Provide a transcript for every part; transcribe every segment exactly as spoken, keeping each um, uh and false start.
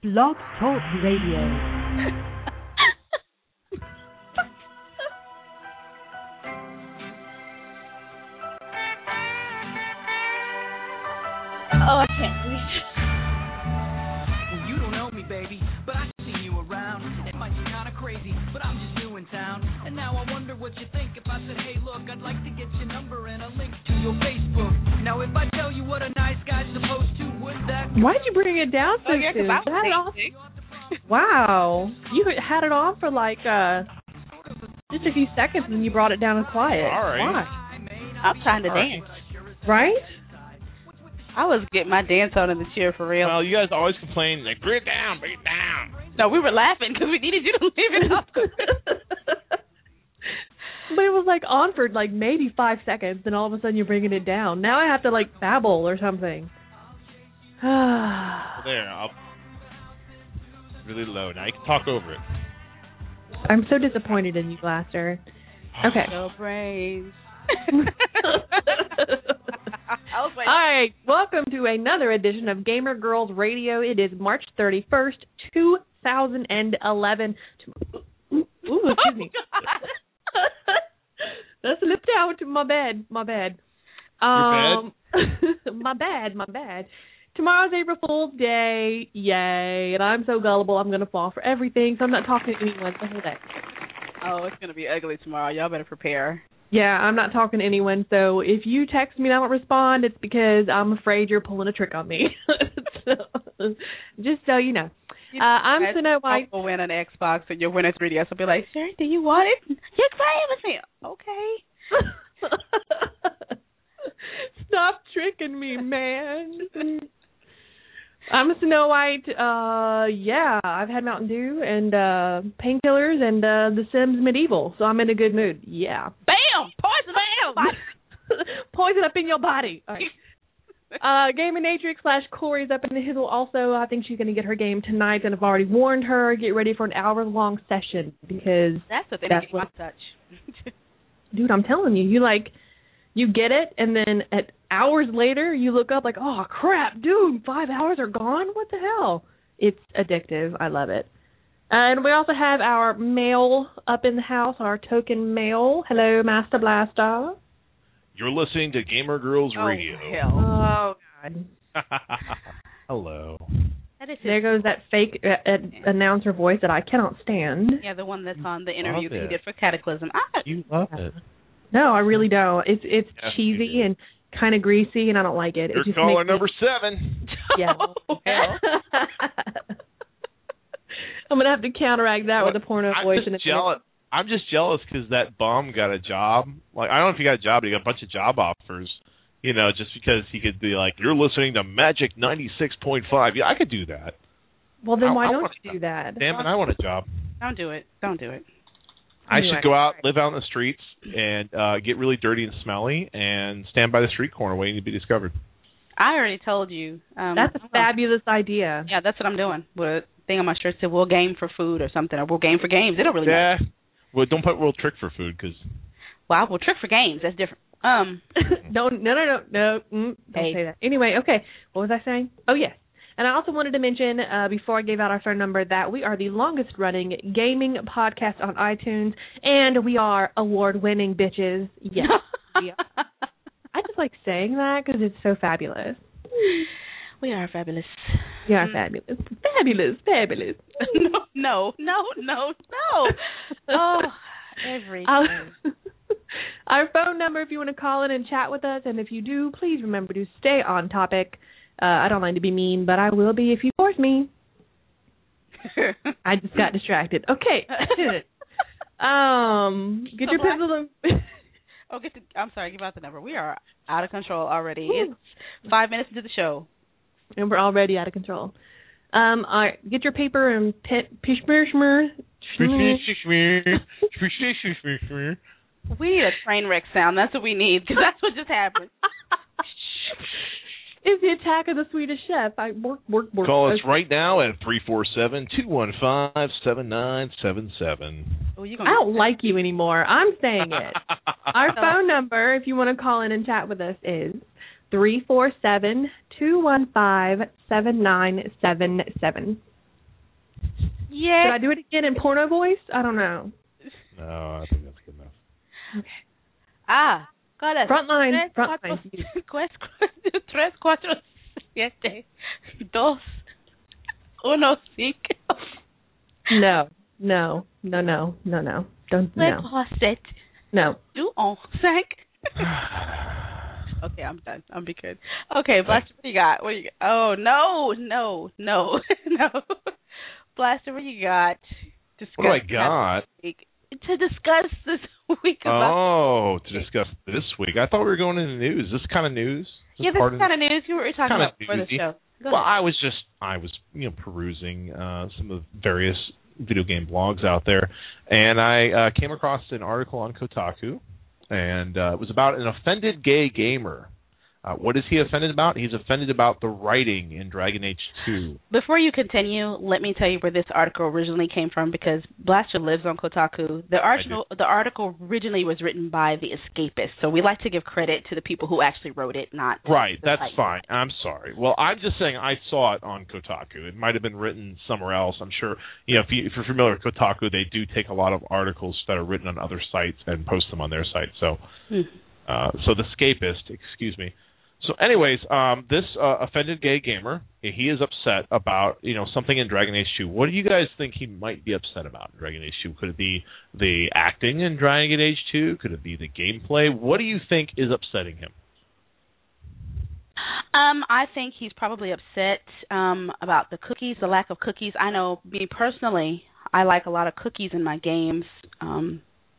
Blog Talk Radio. Oh, I can't believe it. You don't know me, baby, but I see you around. It might be kind of crazy, but I'm just new in town. And now I wonder what you think if I said, hey, look, I'd like to get your number and a link to your Facebook. Now, if I tell you what a nice guy's supposed to, would that... Why'd you bring it down so Oh, yeah, soon? because I Had it was off- basic. Wow. You had it on for like uh, just a few seconds and you brought it down and quiet. All right. Why? I'm trying to All right. dance. Right? I was getting my dance on in the chair for real. Well, you guys always complain, like, bring it down, bring it down. No, we were laughing because we needed you to leave it up. But it was like on for like maybe five seconds, and all of a sudden you're bringing it down. Now I have to like babble or something. There, I'll really low. Now you can talk over it. I'm so disappointed in you, Blaster. Okay. No brains. I was All right, welcome to another edition of Gamer Girls Radio. It is March thirty-first, two thousand eleven. Ooh, excuse me. That slipped out. My bad. My bad. Um, my bad. My bad. Tomorrow's April Fool's Day. Yay. And I'm so gullible, I'm going to fall for everything, so I'm not talking to anyone the whole day. Oh, it's going to be ugly tomorrow. Y'all better prepare. Yeah, I'm not talking to anyone, so if you text me and I don't respond, it's because I'm afraid you're pulling a trick on me. So, just so you know. Uh, I'm Snow White. You'll win an Xbox and you'll win a three D S. I'll be like, sir, do you want it? Yes, I am. Okay. Stop tricking me, man. I'm Snow White. Uh, yeah, I've had Mountain Dew and uh, painkillers and uh, The Sims Medieval, so I'm in a good mood. Yeah. Bam! Poison bam! Poison up in your body. All right. Uh, Gaming Natrix slash Corey's up in the hizzle. Also, I think she's going to get her game tonight, and I've already warned her. Get ready for an hour-long session because that's what they that's get what, my touch. Dude, I'm telling you, you like, you get it, and then at hours later, you look up like, oh crap, dude, five hours are gone. What the hell? It's addictive. I love it. And we also have our mail up in the house, our token mail. Hello, Master Blaster. You're listening to Gamer Girls Oh, Radio. hell. Oh, God. Hello. That is There goes that fake uh, uh, announcer voice that I cannot stand. Yeah, the one that's on the interview Love that he it. did for Cataclysm. I, You love it. No, I really don't. It's it's Yes, cheesy you do. and kind of greasy, and I don't like it. You're it just caller makes me- number seven. Yeah. Oh, hell. I'm gonna have to counteract that What? with a porno I'm voice. just and a jealous. I'm just jealous because that bum got a job. Like, I don't know if he got a job, but he got a bunch of job offers. You know, just because he could be like, "You're listening to Magic ninety-six point five." Yeah, I could do that. Well, then I- why I don't want you do that? Damn it, I want a job. Don't do it. Don't do it. I Anyway. should go out, live out in the streets, and uh, get really dirty and smelly, and stand by the street corner waiting to be discovered. I already told you. Um, That's a fabulous idea. Yeah, that's what I'm doing. With a thing on my shirt said, we'll game for food or something, or we'll game for games. It don't really matter. Yeah. Well, don't put World Trick for food, because Well, I will trick for games. That's different. Um, don't no no no no mm, don't Hey. say that. Anyway, okay. What was I saying? Oh yes. And I also wanted to mention uh, before I gave out our phone number that we are the longest running gaming podcast on iTunes, and we are award winning bitches. Yes. we are. I just like saying that because it's so fabulous. we are fabulous. We are Mm. fabulous. Fabulous. Fabulous. no, no, no, no, no. Oh, every Our- time. Our phone number if you want to call in and chat with us, and if you do, please remember to stay on topic. Uh, I don't like to be mean, but I will be if you force me. I just got distracted. Okay. um, get So your Black- pencil. Oh, get the. I'm sorry. Give out the number. We are out of control already. Ooh. It's five minutes into the show. And we're already out of control. Um, all right, get your paper and pen. Pishmer, We need a train wreck sound. That's what we need, because that's what just happened. It's the attack of the Swedish chef. I work, work, work. call us right now at three four seven, two one five, seven nine seven seven. Oh, you I gonna don't like you anymore. I'm saying it. Our phone number, if you want to call in and chat with us, is three four seven, two one five, seven nine seven seven. Yeah. Should I do it again in porno voice? I don't know. No, I think that's good enough. Okay. Ah, got Frontline, Tres, frontline. cuatro, tres, cuatro, siete, dos, uno, cinco. No, no, no, no, no, no. Don't, Le no. closet. No. Du en cinq. Okay, I'm done. I'm be good. Okay, Blaster, what you got? What you got? Oh, no, no, no, no. Blaster, what you got? Discuss What do I got? Week. To discuss this week about. Oh, to discuss this week. I thought we were going into news. This kind of news? Yeah, this is kind of news. You were talking kinda about before the newsy. show. Go Well, ahead. I was just, I was, you know, perusing uh, some of the various video game blogs out there, and I uh, came across an article on Kotaku, and uh, it was about an offended gay gamer. Uh, what is he offended about? He's offended about the writing in Dragon Age two. Before you continue, let me tell you where this article originally came from, because Blaster lives on Kotaku. The article, the article originally was written by The Escapist, so we like to give credit to the people who actually wrote it, not Right, the that's site. fine. I'm sorry. Well, I'm just saying I saw it on Kotaku. It might have been written somewhere else. I'm sure, you know, if, you, if you're familiar with Kotaku, they do take a lot of articles that are written on other sites and post them on their site. So, Hmm. uh, so The Escapist, excuse me. So, anyways, um, this uh, offended gay gamer, he is upset about, you know, something in Dragon Age two. What do you guys think he might be upset about in Dragon Age two? Could it be the acting in Dragon Age two? Could it be the gameplay? What do you think is upsetting him? Um, I think he's probably upset um, about the cookies, the lack of cookies. I know, me personally, I like a lot of cookies in my games. Um,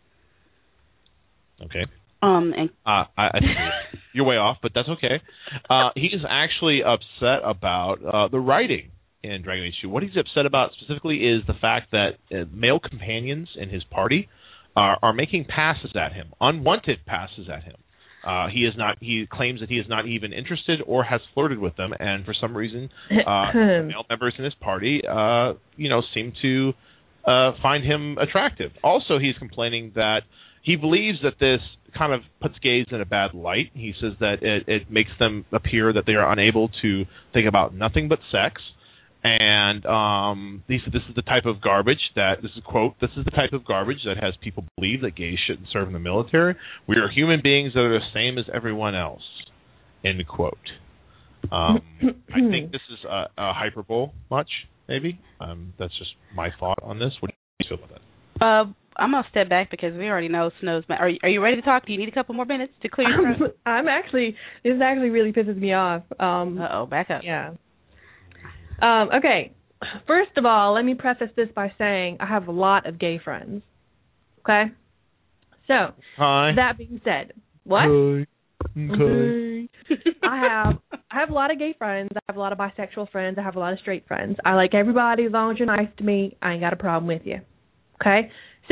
Okay. um, and Uh, I, I think you're, you're way off, but that's okay. Uh, he is actually upset about uh, the writing in Dragon Age two. What he's upset about specifically is the fact that uh, male companions in his party are, are making passes at him, unwanted passes at him. Uh, he is not. He claims that he is not even interested or has flirted with them, and for some reason, uh, male members in his party, uh, you know, seem to uh, find him attractive. Also, he's complaining that he believes that this kind of puts gays in a bad light. He says that it, it makes them appear that they are unable to think about nothing but sex. And um, he said this is the type of garbage that, this is a quote, this is the type of garbage that has people believe that gays shouldn't serve in the military. We are human beings that are the same as everyone else, end quote. Um, I think this is a, a hyperbole much, maybe. Um, that's just my thought on this. What do you feel about that? uh, I'm gonna step back because we already know Snow's. Ma- are you, Are you ready to talk? Do you need a couple more minutes to clear your throat? I'm actually, this actually really pisses me off. Um, Uh oh, back up. Yeah. Um, okay. First of all, let me preface this by saying I have a lot of gay friends. Okay? So, Hi. that being said, what? Okay. Okay. I have I have a lot of gay friends. I have a lot of bisexual friends. I have a lot of straight friends. I like everybody as long as you're nice to me. I ain't got a problem with you. Okay? So,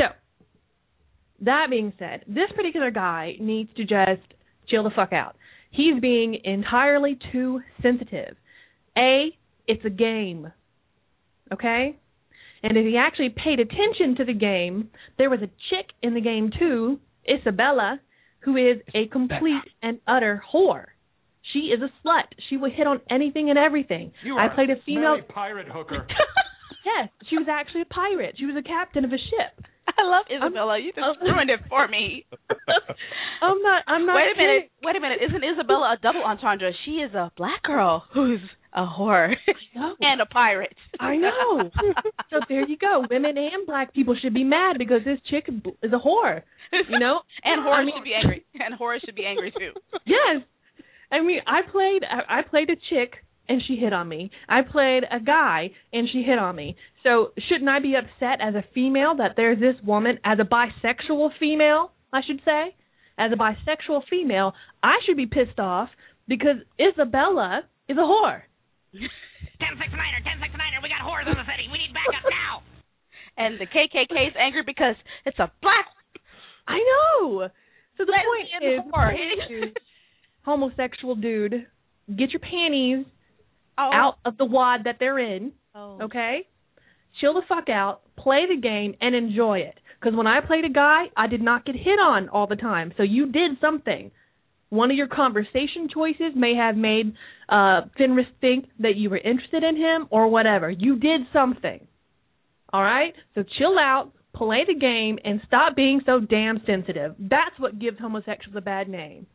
that being said, this particular guy needs to just chill the fuck out. He's being entirely too sensitive. A, it's a game. Okay? And if he actually paid attention to the game, there was a chick in the game too, Isabella, who is a complete and utter whore. She is a slut. She will hit on anything and everything. You I are played a female pirate hooker. Yes, she was actually a pirate. She was a captain of a ship. I love Isabella. You just ruined it for me. I'm not. I'm not. Wait a minute. kidding. Wait a minute. Isn't Isabella a double entendre? She is a black girl who's a whore know. and a pirate. I know. So there you go. Women and black people should be mad because this chick is a whore. You know, and whores I mean- should be angry. And whores should be angry too. Yes. I mean, I played. I I played a chick and she hit on me. I played a guy and she hit on me. So shouldn't I be upset as a female that there's this woman, as a bisexual female, I should say, as a bisexual female, I should be pissed off because Isabella is a whore. ten six niner, ten six niner, we got whores in the city. We need backup now. And the K K K is angry because it's a black. I know. So the Lesbian point whore. is, homosexual dude, get your panties Oh. out of the wad that they're in. Oh. Okay? Chill the fuck out, play the game, and enjoy it. Because when I played a guy, I did not get hit on all the time. So you did something. One of your conversation choices may have made uh, Fenris think that you were interested in him or whatever. You did something. All right? So chill out, play the game, and stop being so damn sensitive. That's what gives homosexuals a bad name.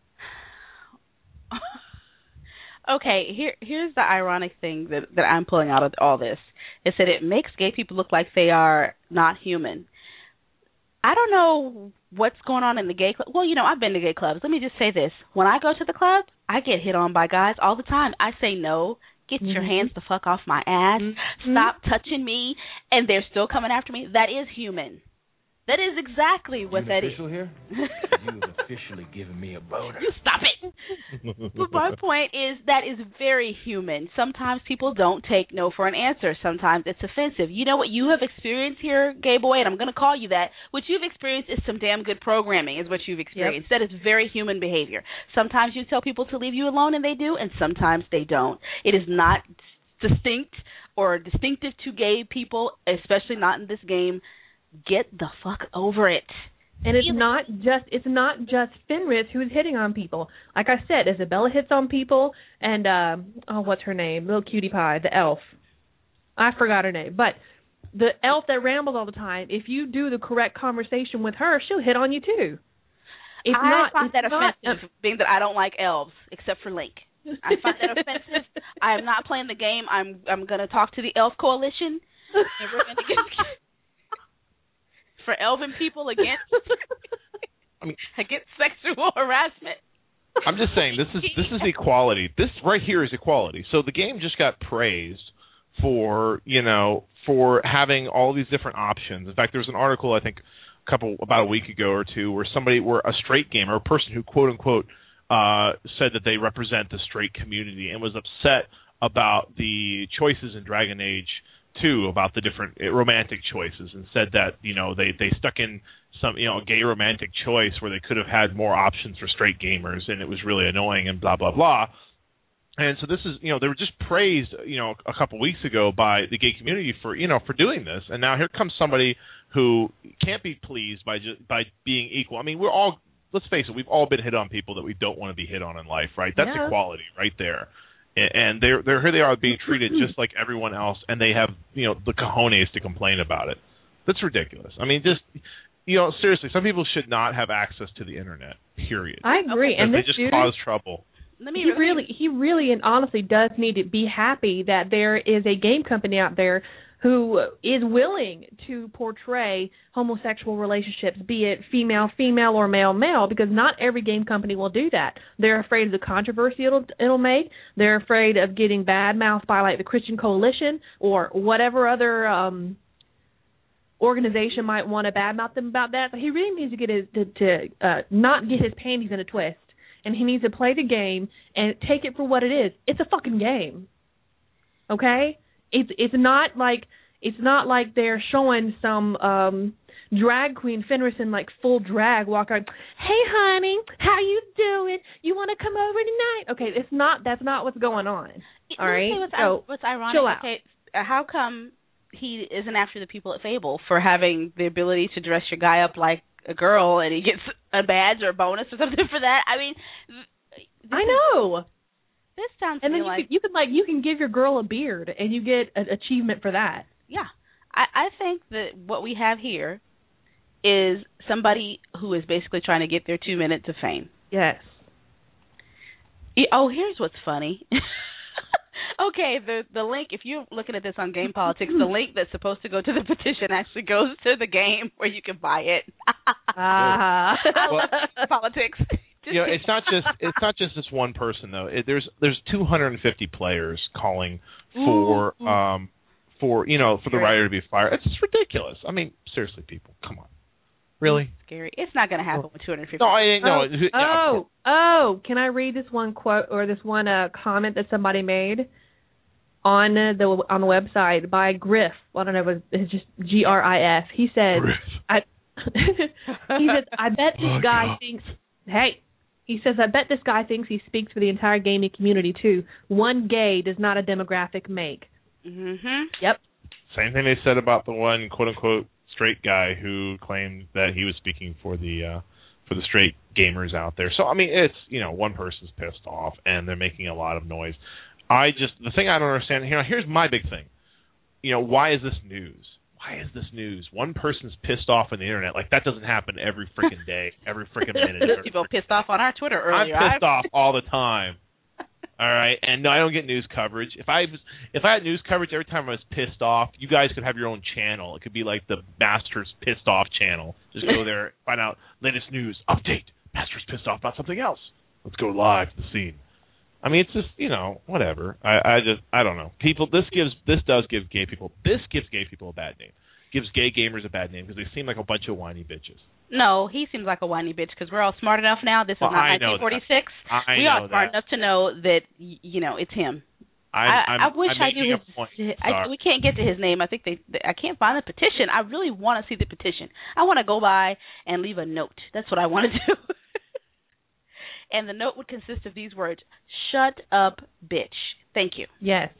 Okay, here here's the ironic thing that, that I'm pulling out of all this. Is that it makes gay people look like they are not human. I don't know what's going on in the gay club. Well, you know, I've been to gay clubs. Let me just say this. When I go to the club, I get hit on by guys all the time. I say no. Get mm-hmm. your hands the fuck off my ass. Mm-hmm. Stop touching me. And they're still coming after me. That is human. That is exactly what that is. You official here? You've officially given me a boner. You stop it. But my point is that is very human. Sometimes people don't take no for an answer. Sometimes it's offensive. You know what you have experienced here, gay boy, and I'm going to call you that. What you've experienced is some damn good programming is what you've experienced. Yep. That is very human behavior. Sometimes you tell people to leave you alone, and they do, and sometimes they don't. It is not distinct or distinctive to gay people, especially not in this game. Get the fuck over it. And it's not just it's not just Fenris who's hitting on people. Like I said, Isabella hits on people, and uh, oh, what's her name? Little cutie pie, the elf. I forgot her name, but the elf that rambles all the time. If you do the correct conversation with her, she'll hit on you too. It's I not, find that not, offensive, uh, being that I don't like elves except for Link. I find that offensive. I am not playing the game. I'm I'm going to talk to the Elf Coalition, and we're going to get. For elven people against I mean, against sexual harassment. I'm just saying this is this is equality. This right here is equality. So the game just got praised for, you know, for having all these different options. In fact, there was an article I think a couple about a week ago or two where somebody where a straight gamer, a person who quote unquote uh, said that they represent the straight community and was upset about the choices in Dragon Age too, about the different romantic choices, and said that, you know, they, they stuck in some, you know, a gay romantic choice where they could have had more options for straight gamers, and it was really annoying and blah, blah, blah. And so this is, you know, they were just praised, you know, a couple weeks ago by the gay community for, you know, for doing this. And now here comes somebody who can't be pleased by just, by being equal. I mean, we're all, let's face it, we've all been hit on people that we don't want to be hit on in life, right? That's yeah. equality right there. And they're they're here they are being treated just like everyone else, and they have, you know, the cojones to complain about it. That's ridiculous. I mean, just, you know, seriously, some people should not have access to the internet. Period. I agree, and they this just dude, cause trouble. Let me, he really, he really, and honestly, does need to be happy that there is a game company out there who is willing to portray homosexual relationships, be it female-female or male-male, because not every game company will do that. They're afraid of the controversy it'll, it'll make. They're afraid of getting bad-mouthed by, like, the Christian Coalition or whatever other um, organization might want to bad-mouth them about that. So he really needs to get his, to, to uh, not get his panties in a twist, and he needs to play the game and take it for what it is. It's a fucking game, okay? It's it's not like it's not like they're showing some um, drag queen Fenris in like full drag walk around. Hey, honey, how you doing? You want to come over tonight? Okay, it's not. That's not what's going on. All right. What's, so what's ironic? Chill out. Okay, how come he isn't after the people at Fable for having the ability to dress your guy up like a girl and he gets a badge or a bonus or something for that? I mean, I know. This sounds and then you like can, you can like you can give your girl a beard and you get an achievement for that. Yeah, I, I think that what we have here is somebody who is basically trying to get their two minutes of fame. Yes. Oh, here's what's funny. Okay, the the link. If you're looking at this on Game Politics, the link that's supposed to go to the petition actually goes to the game where you can buy it. Ah, I love politics. You know, it's not just it's not just this one person though. It, there's there's two hundred fifty players calling for Ooh. um for you know for the writer to be fired. It's just ridiculous. I mean, seriously, people, come on, really? Scary. It's not going to happen with two hundred fifty. No, I no. Oh, yeah, oh, oh, can I read this one quote or this one uh, comment that somebody made on uh, the on the website by Griff? I don't know. It's just G R I F. He said, Griff. I, he said, I bet this Oh, guy God. thinks. Hey. He says, I bet this guy thinks he speaks for the entire gaming community, too. One gay does not a demographic make. Mm-hmm. Yep. Same thing they said about the one quote-unquote straight guy who claimed that he was speaking for the uh, for the straight gamers out there. So, I mean, it's, you know, one person's pissed off, and they're making a lot of noise. I just, the thing I don't understand, you know, here's my big thing. You know, why is this news? why is this news? One person's pissed off on the internet. Like, that doesn't happen every freaking day, every freaking minute. People pissed off on our Twitter earlier. I'm pissed off all the time. All right, and no, I don't get news coverage. If I was, if I had news coverage every time I was pissed off, you guys could have your own channel. It could be like the Masters Pissed Off channel. Just go there, find out latest news, update. Masters pissed off about something else. Let's go live to the scene. I mean, it's just, you know, whatever. I, I just, I don't know. People, this gives, this does give gay people, this gives gay people a bad name. Gives gay gamers a bad name because they seem like a bunch of whiny bitches. No, he seems like a whiny bitch because we're all smart enough now. This is well, not I nineteen forty-six. I we know are smart that. enough to know that, you know, it's him. I'm, I, I'm, I wish I'm I knew his. I, we can't get to his name. I think they. I can't find the petition. I really want to see the petition. I want to go by and leave a note. That's what I want to do. And the note would consist of these words: "Shut up, bitch." Thank you. Yes.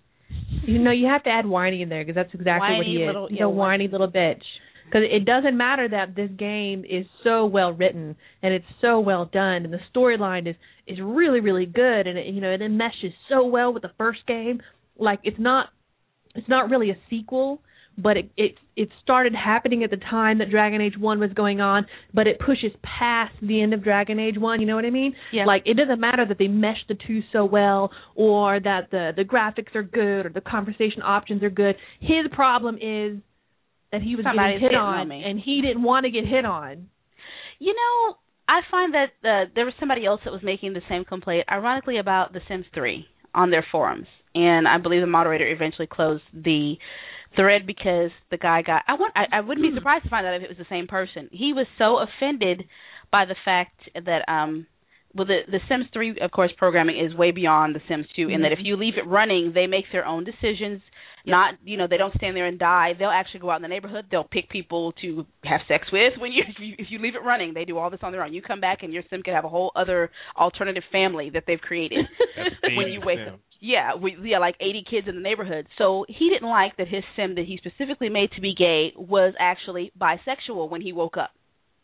You know, you have to add whiny in there because that's exactly whiny what he is. Little, He's yeah, a whiny little bitch. Because it doesn't matter that this game is so well written and it's so well done and the storyline is, is really, really good and it, you know, it meshes so well with the first game. Like it's not it's not really a sequel, but it it it started happening at the time that Dragon Age one was going on, but it pushes past the end of Dragon Age one, you know what I mean? Yeah. Like it doesn't matter that they mesh the two so well or that the the graphics are good or the conversation options are good. His problem is that he was Somebody's getting hit on, on, me. and he didn't want to get hit on. You know, I find that uh, there was somebody else that was making the same complaint, ironically, about The Sims three on their forums. And I believe the moderator eventually closed the thread because the guy got... I, want, I, I wouldn't be surprised to find out if it was the same person. He was so offended by the fact that... um Well, the, the Sims three, of course, programming is way beyond The Sims two, mm-hmm. in that if you leave it running, they make their own decisions. Yep. Not, you know, they don't stand there and die. They'll actually go out in the neighborhood. They'll pick people to have sex with. When you if, you, if you leave it running, they do all this on their own. You come back and your Sim can have a whole other alternative family that they've created when you wake up. Yeah, we, yeah, like eighty kids in the neighborhood. So he didn't like that his Sim that he specifically made to be gay was actually bisexual when he woke up.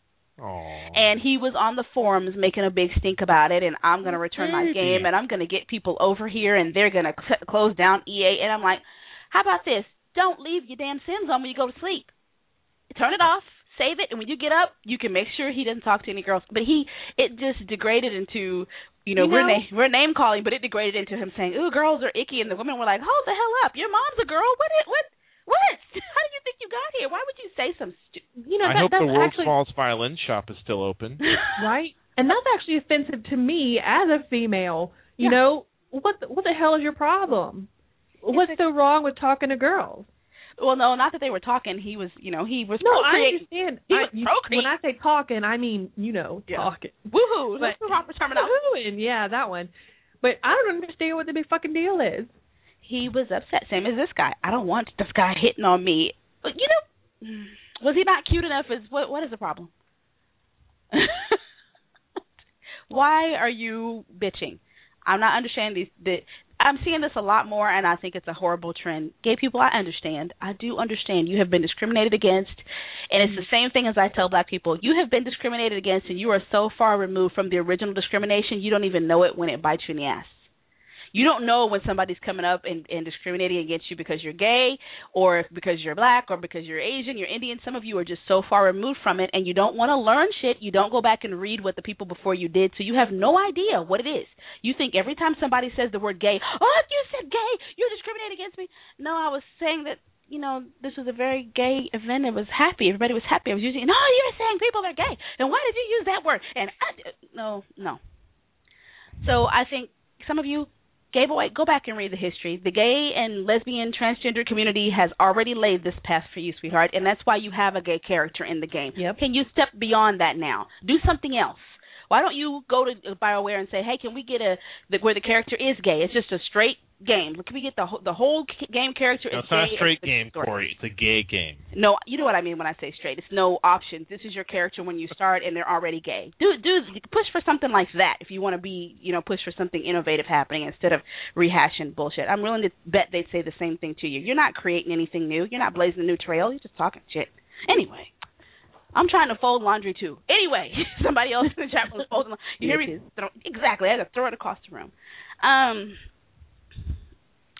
Aww. And he was on the forums making a big stink about it, and I'm going to return my game, and I'm going to get people over here, and they're going to c- close down E A. And I'm like, how about this? Don't leave your damn Sims on when you go to sleep. Turn it off, save it, and when you get up, you can make sure he doesn't talk to any girls. But he, it just degraded into, you know, you know we're, na- we're name calling, but it degraded into him saying, ooh, girls are icky, and the women were like, hold the hell up. Your mom's a girl. What? It, what? What? How do you think you got here? Why would you say some stu- You know, I that, hope that's the World's actually... Falls Violin Shop is still open. Right? And that's actually offensive to me as a female. You yeah. know, what the, what the hell is your problem? What's so wrong with talking to girls? Well, no, not that they were talking. He was, you know, he was No, procreating. I understand. He I, was you, procreating. when I say talking, I mean, you know, yeah. talking. Woohoo! But, That's the proper terminology. Woohooing, yeah, that one. But I don't understand what the big fucking deal is. He was upset, same as this guy. I don't want this guy hitting on me. But, you know, was he not cute enough? Is what? What is the problem? Why are you bitching? I'm not understanding these. The, I'm seeing this a lot more, and I think it's a horrible trend. Gay people, I understand. I do understand. You have been discriminated against, and it's the same thing as I tell black people. You have been discriminated against, and you are so far removed from the original discrimination, you don't even know it when it bites you in the ass. You don't know when somebody's coming up and, and discriminating against you because you're gay or if because you're black or because you're Asian, you're Indian. Some of you are just so far removed from it, and you don't want to learn shit. You don't go back and read what the people before you did, so you have no idea what it is. You think every time somebody says the word gay, oh, you said gay, you're discriminating against me. No, I was saying that, you know, this was a very gay event. It was happy. Everybody was happy. I was using, no, you were saying people are gay. And why did you use that word? And I, no, no. So I think some of you, gay boy, go back and read the history. The gay and lesbian transgender community has already laid this path for you, sweetheart, and that's why you have a gay character in the game. Yep. Can you step beyond that now? Do something else. Why don't you go to BioWare and say, hey, can we get a the, where the character is gay? It's just a straight game. Can we get the the whole game character no, is it's not gay? a straight It's game, story. Corey. It's a gay game. No, you know what I mean when I say straight. It's no options. This is your character when you start, and they're already gay. Do do push for something like that if you want to be, you know, push for something innovative happening instead of rehashing bullshit. I'm willing to bet they'd say the same thing to you. You're not creating anything new. You're not blazing a new trail. You're just talking shit. Anyway. I'm trying to fold laundry, too. Anyway, somebody else in the chat room is folding laundry. You hear me? Throw, exactly. I had to throw it across the room. Um,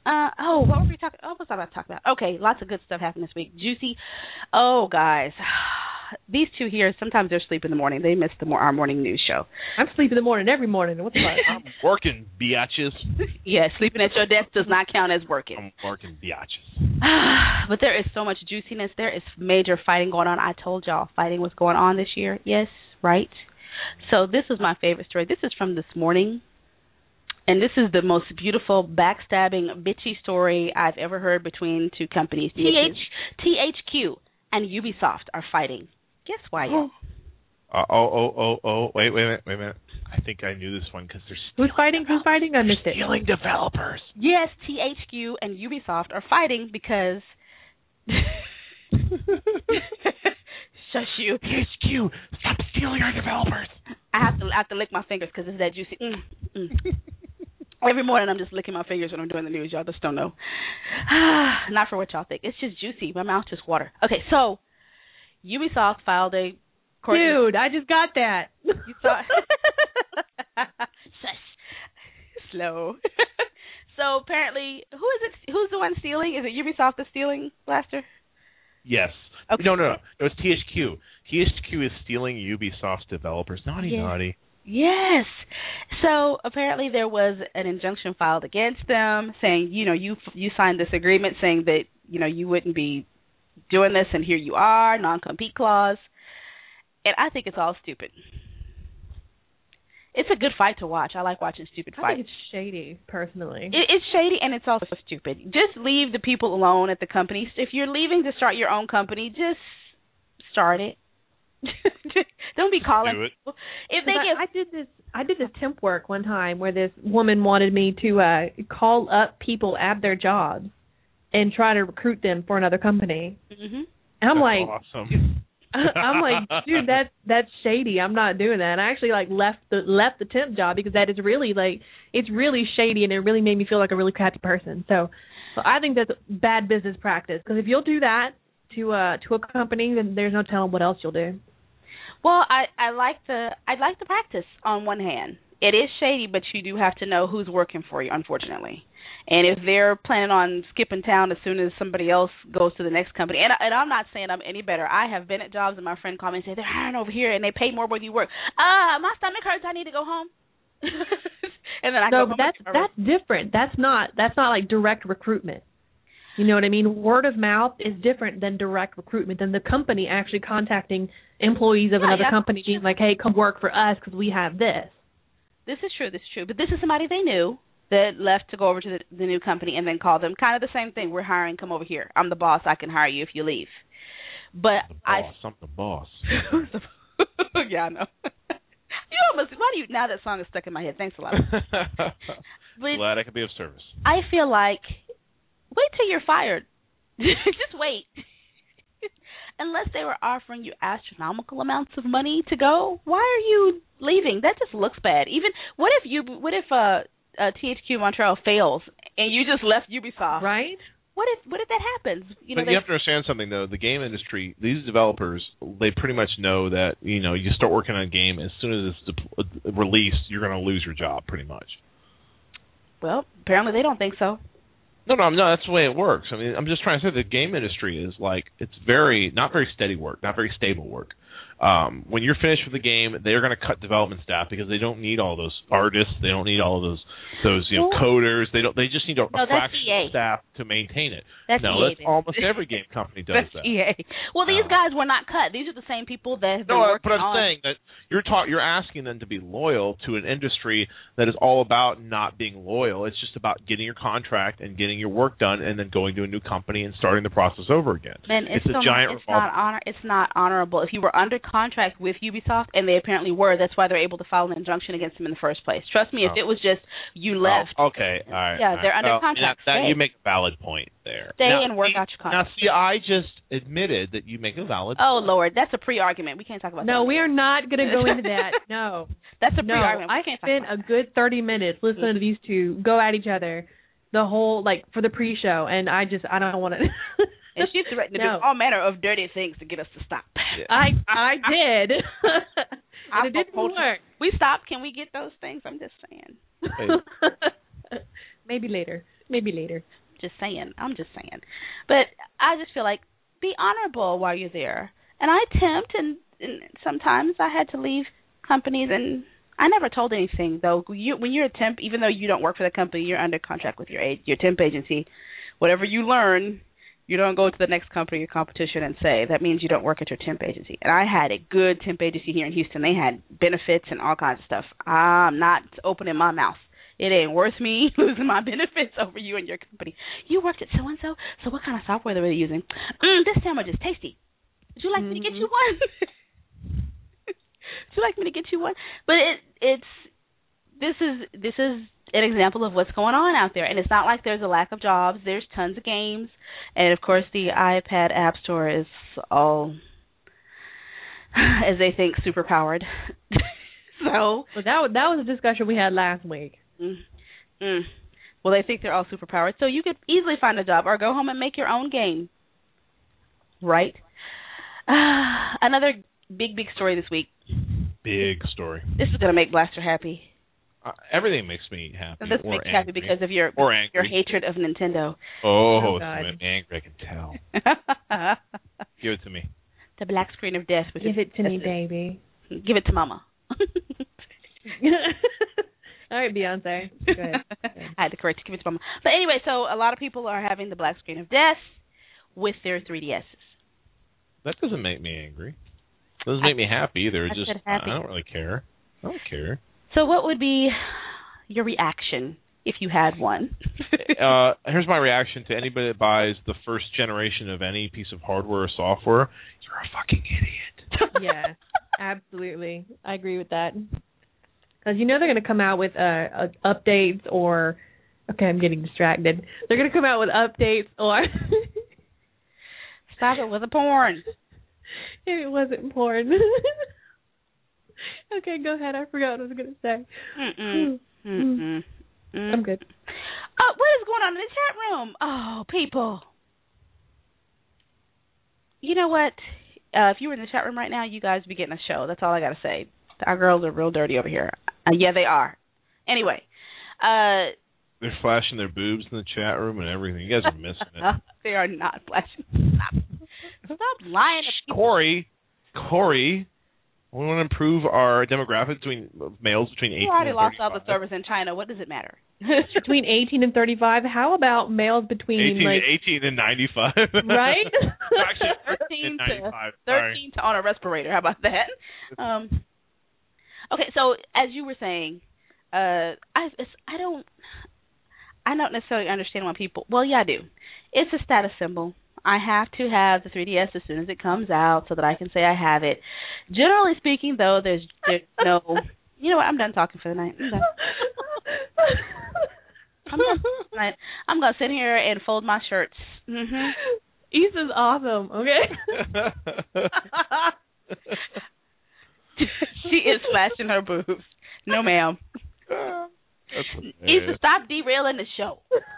Uh oh, what were we talking? Oh, what was I about to talk about? Okay, lots of good stuff happened this week. Juicy. Oh, guys, these two here. Sometimes they're asleep in the morning. They miss the more our morning news show. I'm sleeping in the morning every morning. What's that? I'm working, biatches. Yeah, sleeping at your desk does not count as working. I'm working, biatches. But there is so much juiciness. There is major fighting going on. I told y'all fighting was going on this year. Yes, right. So this is my favorite story. This is from this morning. And this is the most beautiful, backstabbing, bitchy story I've ever heard between two companies. T H T H Q and Ubisoft are fighting. Guess why, y'all? Uh, oh, oh, oh, oh, wait, wait a minute, wait a minute. I think I knew this one because they're Who's fighting? Who's fighting? I missed it. stealing developers. Yes, T H Q and Ubisoft are fighting because... Shush you. T H Q, stop stealing our developers. I have to I have to lick my fingers because it's that juicy. Mm, mm. Every morning I'm just licking my fingers when I'm doing the news. Y'all just don't know. Not for what y'all think. It's just juicy. My mouth's just water. Okay, so Ubisoft filed a court. Dude, I just got that. You saw slow. So apparently, who is it? Who's the one stealing? Is it Ubisoft that's stealing, Blaster? Yes. Okay. No, no, no. It was T H Q. T H Q is stealing Ubisoft's developers. Naughty, Yeah. naughty. Yes. So apparently there was an injunction filed against them saying, you know, you you signed this agreement saying that, you know, you wouldn't be doing this, and here you are, non-compete clause. And I think it's all stupid. It's a good fight to watch. I like watching stupid I fights. think it's shady, personally. It, it's shady, and it's also stupid. Just leave the people alone at the company. If you're leaving to start your own company, just start it. Don't be calling Do it. people. If they I, get, I did this. I did this temp work one time where this woman wanted me to uh call up people at their jobs and try to recruit them for another company. mm-hmm. And I'm That's like, awesome. I'm like, dude, that's that's shady. I'm not doing that. And I actually like left the left the temp job because that is really like it's really shady, and it really made me feel like a really crappy person. So, so I think that's bad business practice, because if you'll do that to uh to a company, then there's no telling what else you'll do. Well, I I like the I like the practice on one hand. It is shady, but you do have to know who's working for you, unfortunately. And if they're planning on skipping town as soon as somebody else goes to the next company, and, and I'm not saying I'm any better. I have been at jobs and my friend called me and said, they're hiring over here and they pay more when you work. Ah, uh, my stomach hurts. I need to go home. And then I no, go but that's that's different. That's not that's not like direct recruitment. You know what I mean? Word of mouth is different than direct recruitment, than the company actually contacting employees of yeah, another yeah. company being like, hey, come work for us because we have this. This is true. This is true. But this is somebody they knew that left to go over to the, the new company and then call them. Kind of the same thing. We're hiring. Come over here. I'm the boss. I can hire you if you leave. But The I. boss. I'm the boss. Yeah, I know. You almost. Why do you? Now that song is stuck in my head. Thanks a lot. But Glad I could be of service. I feel like wait till you're fired. Just wait. Unless they were offering you astronomical amounts of money to go, why are you leaving? That just looks bad. Even what if you? What if uh, uh, T H Q Montreal fails and you just left Ubisoft? Right? What if what if that happens? You know, but they, you have to understand something, though. The game industry, these developers, they pretty much know that, you know, you start working on a game, as soon as it's de- released, you're going to lose your job, pretty much. Well, apparently they don't think so. No, no, no, that's the way it works. I mean, I'm just trying to say the game industry is like, it's very, not very steady work, not very stable work. Um, when you're finished with the game, they're going to cut development staff because they don't need all those artists, they don't need all those those you know Well, coders, they don't. They just need a, no, a that's fraction E A. of staff to maintain it. That's no, E A, that's then. almost every game company does That's that. E A. Well, these No. guys were not cut. These are the same people that have been No, working but I'm on. saying that you're ta- you're asking them to be loyal to an industry that is all about not being loyal. It's just about getting your contract and getting your work done, and then going to a new company and starting the process over again. Man, it's, it's a so giant not, it's revolving- not honor. It's not honorable. If you were under contract with Ubisoft, and they apparently were, that's why they're able to file an injunction against them in the first place. Trust me, if Oh. it was just you left, Oh, okay, all right. Yeah, all right. they're under Well, contract. That, that, Stay. you make a valid point there. stay now, and work see, out your Now, contract. see, I just admitted that you make a valid. Oh Lord, that's a pre-argument. We can't talk about that. No, we are not going to go into that. No. That's a No, pre-argument. We I can't talk spent about a good thirty minutes listening to these two go at each other the whole, like, for the pre-show, and I just, I don't want to. that. And she's threatened to No. do all manner of dirty things to get us to stop. Yeah. I I did. I and it didn't proposed- work. We stopped. Can we get those things? I'm just saying. Hey. Maybe later. Maybe later. Just saying. I'm just saying. But I just feel like be honorable while you're there. And I tempt, and, and sometimes I had to leave companies, and I never told anything, though. You, when you're a temp, even though you don't work for the company, you're under contract with your your temp agency. Whatever you learn, you don't go to the next company or competition and say, that means you don't work at your temp agency. And I had a good temp agency here in Houston. They had benefits and all kinds of stuff. I'm not opening my mouth. It ain't worth me losing my benefits over you and your company. You worked at so-and-so, so what kind of software were they using? Mm, this sandwich is tasty. Would you like mm-hmm. me to get you one? Would you like me to get you one? But it it's this is this is an example of what's going on out there. And it's not like there's a lack of jobs. There's tons of games. And, of course, the iPad App Store is all, as they think, super-powered. so well, that, that was a discussion we had last week. Mm, mm. Well, they think they're all super-powered. So you could easily find a job or go home and make your own game. Right? Uh, another big, big story this week. Big story. This is going to make Blaster happy. Uh, everything makes me happy. This or makes angry. you happy because of your or angry. your hatred of Nintendo. Oh, oh it's I'm angry. I can tell. Give it to me. The black screen of death. Give it to me, baby. Give it to Mama. All right, Beyonce. Go ahead. I had to correct you. Give it to Mama. But anyway, so a lot of people are having the black screen of death with their three D S's. That doesn't make me angry. Doesn't make I, me happy either. I just happy. I don't really care. I don't care. So what would be your reaction if you had one? uh, here's my reaction to anybody that buys the first generation of any piece of hardware or software. You're a fucking idiot. Yeah, absolutely. I agree with that. Because you know they're going to come out with uh, uh, updates or... Okay, I'm getting distracted. They're going to come out with updates or... Stop it with the porn. It wasn't porn. Okay, go ahead. I forgot what I was going to say. Mm-mm. Mm-mm. Mm. I'm good. Oh, what is going on in the chat room? Oh, people. You know what? Uh, if you were in the chat room right now, you guys would be getting a show. That's all I got to say. Our girls are real dirty over here. Uh, yeah, they are. Anyway. Uh, They're flashing their boobs in the chat room and everything. You guys are missing it. They are not flashing. Stop, Stop lying to people. Corey, Corey, we want to improve our demographic between males between eighteen and thirty-five. You already lost all the servers in China. What does it matter? Between eighteen and thirty-five. How about males between eighteen, like eighteen and ninety-five? Right? Actually, thirteen to thirteen Sorry. to on a respirator. How about that? Um, okay, so as you were saying, uh, I I don't I don't necessarily understand why people. Well, yeah, I do. It's a status symbol. I have to have the three D S as soon as it comes out so that I can say I have it. Generally speaking, though, there's, there's no... You know what? I'm done talking for the night. I'm done. I'm done for the night. I'm going to sit here and fold my shirts. Mm-hmm. Issa's awesome, okay? She is flashing her boobs. No, ma'am. Issa, stop derailing the show.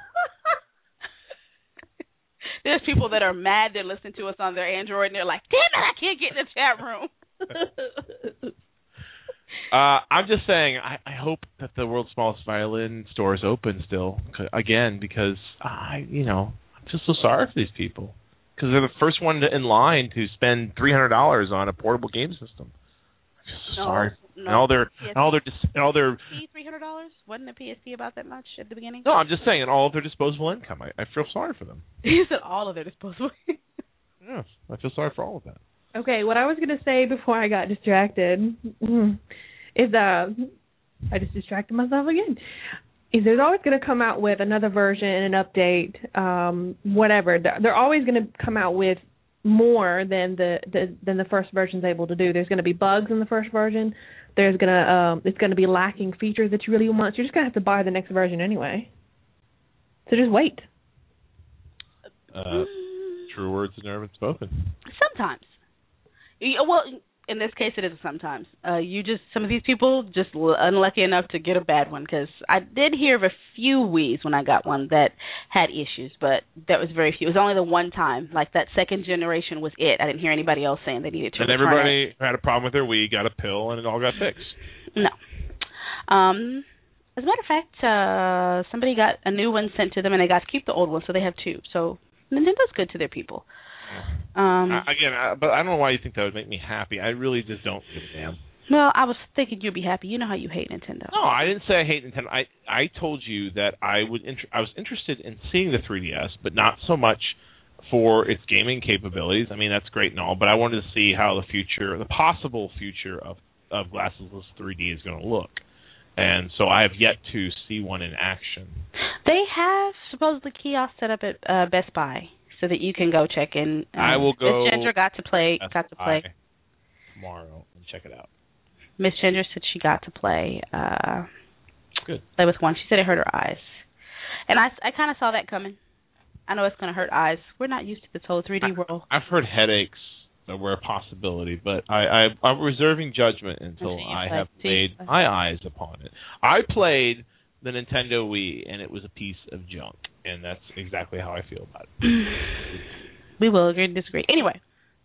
There's people that are mad they're listening to us on their Android, and they're like, damn it, I can't get in the chat room. uh, I'm just saying, I, I hope that the world's smallest violin store is open still, again, because, I, you know, I'm just so sorry for these people. Because they're the first one in line to spend three hundred dollars on a portable game system. I'm just so no, sorry. No. And all their, and all their, and all their. three hundred dollars? Wasn't the P S P about that much at the beginning? No, I'm just saying, and all of their disposable income. I, I feel sorry for them. You said all of their disposable income. Yes, I feel sorry for all of that. Okay, what I was going to say before I got distracted is, uh, I just distracted myself again, is there's always going to come out with another version, an update, um, whatever. They're, they're always going to come out with more than the, the than the first version's able to do. There's going to be bugs in the first version. There's going to um, it's going to be lacking features that you really want. So you're just going to have to buy the next version anyway. So just wait. Uh, true words have never been spoken. Sometimes. Yeah, well, in this case, it is sometimes. Uh, you just some of these people just unlucky enough to get a bad one, because I did hear of a few Wiis when I got one that had issues, but that was very few. It was only the one time. Like that second generation was it. I didn't hear anybody else saying they needed to. And return everybody it. had a problem with their Wii, got a pill, and it all got fixed. No. Um. As a matter of fact, uh, somebody got a new one sent to them, and they got to keep the old one, so they have two. So Nintendo's good to their people. Um, uh, again, I, but I don't know why you think that would make me happy. I really just don't give a damn. Well, I was thinking you'd be happy. You know how you hate Nintendo. No, I didn't say I hate Nintendo. I I told you that I would. Inter- I was interested in seeing the three D S, but not so much for its gaming capabilities. I mean, that's great and all, but I wanted to see how the future, the possible future of of glassesless three D is going to look. And so I have yet to see one in action. They have supposedly kiosks set up at uh, Best Buy so that you can go check in. Um, I will go. Miss Ginger got to play. Best got to play Buy tomorrow and check it out. Miss Ginger said she got to play. Uh, Good. Play with one. She said it hurt her eyes, and I, I kind of saw that coming. I know it's going to hurt eyes. We're not used to this whole three D world. I've heard headaches that were a possibility, but I, I, I'm reserving judgment until I have laid my eyes upon it. I played the Nintendo Wii, and it was a piece of junk, and that's exactly how I feel about it. We will agree to disagree. Anyway,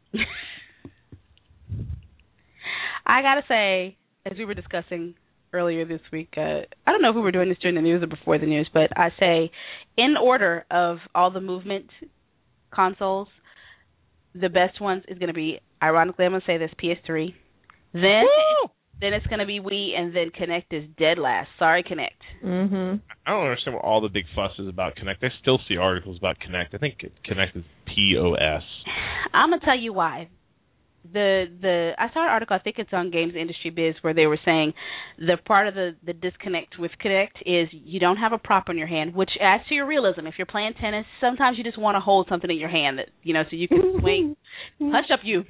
I got to say, as we were discussing earlier this week, uh, I don't know if we were doing this during the news or before the news, but I say, in order of all the movement consoles, the best ones is going to be, ironically, I'm going to say this, P S three. Then Woo! then it's going to be Wii, and then Kinect is dead last. Sorry, Kinect. Mm-hmm. I don't understand what all the big fuss is about Kinect. I still see articles about Kinect. I think Kinect is P O S. I'm going to tell you why. The the I saw an article, I think it's on Games Industry Biz, where they were saying the part of the, the disconnect with Kinect is you don't have a prop in your hand, which adds to your realism. If you're playing tennis, sometimes you just want to hold something in your hand that, you know, so you can swing. Punch up you.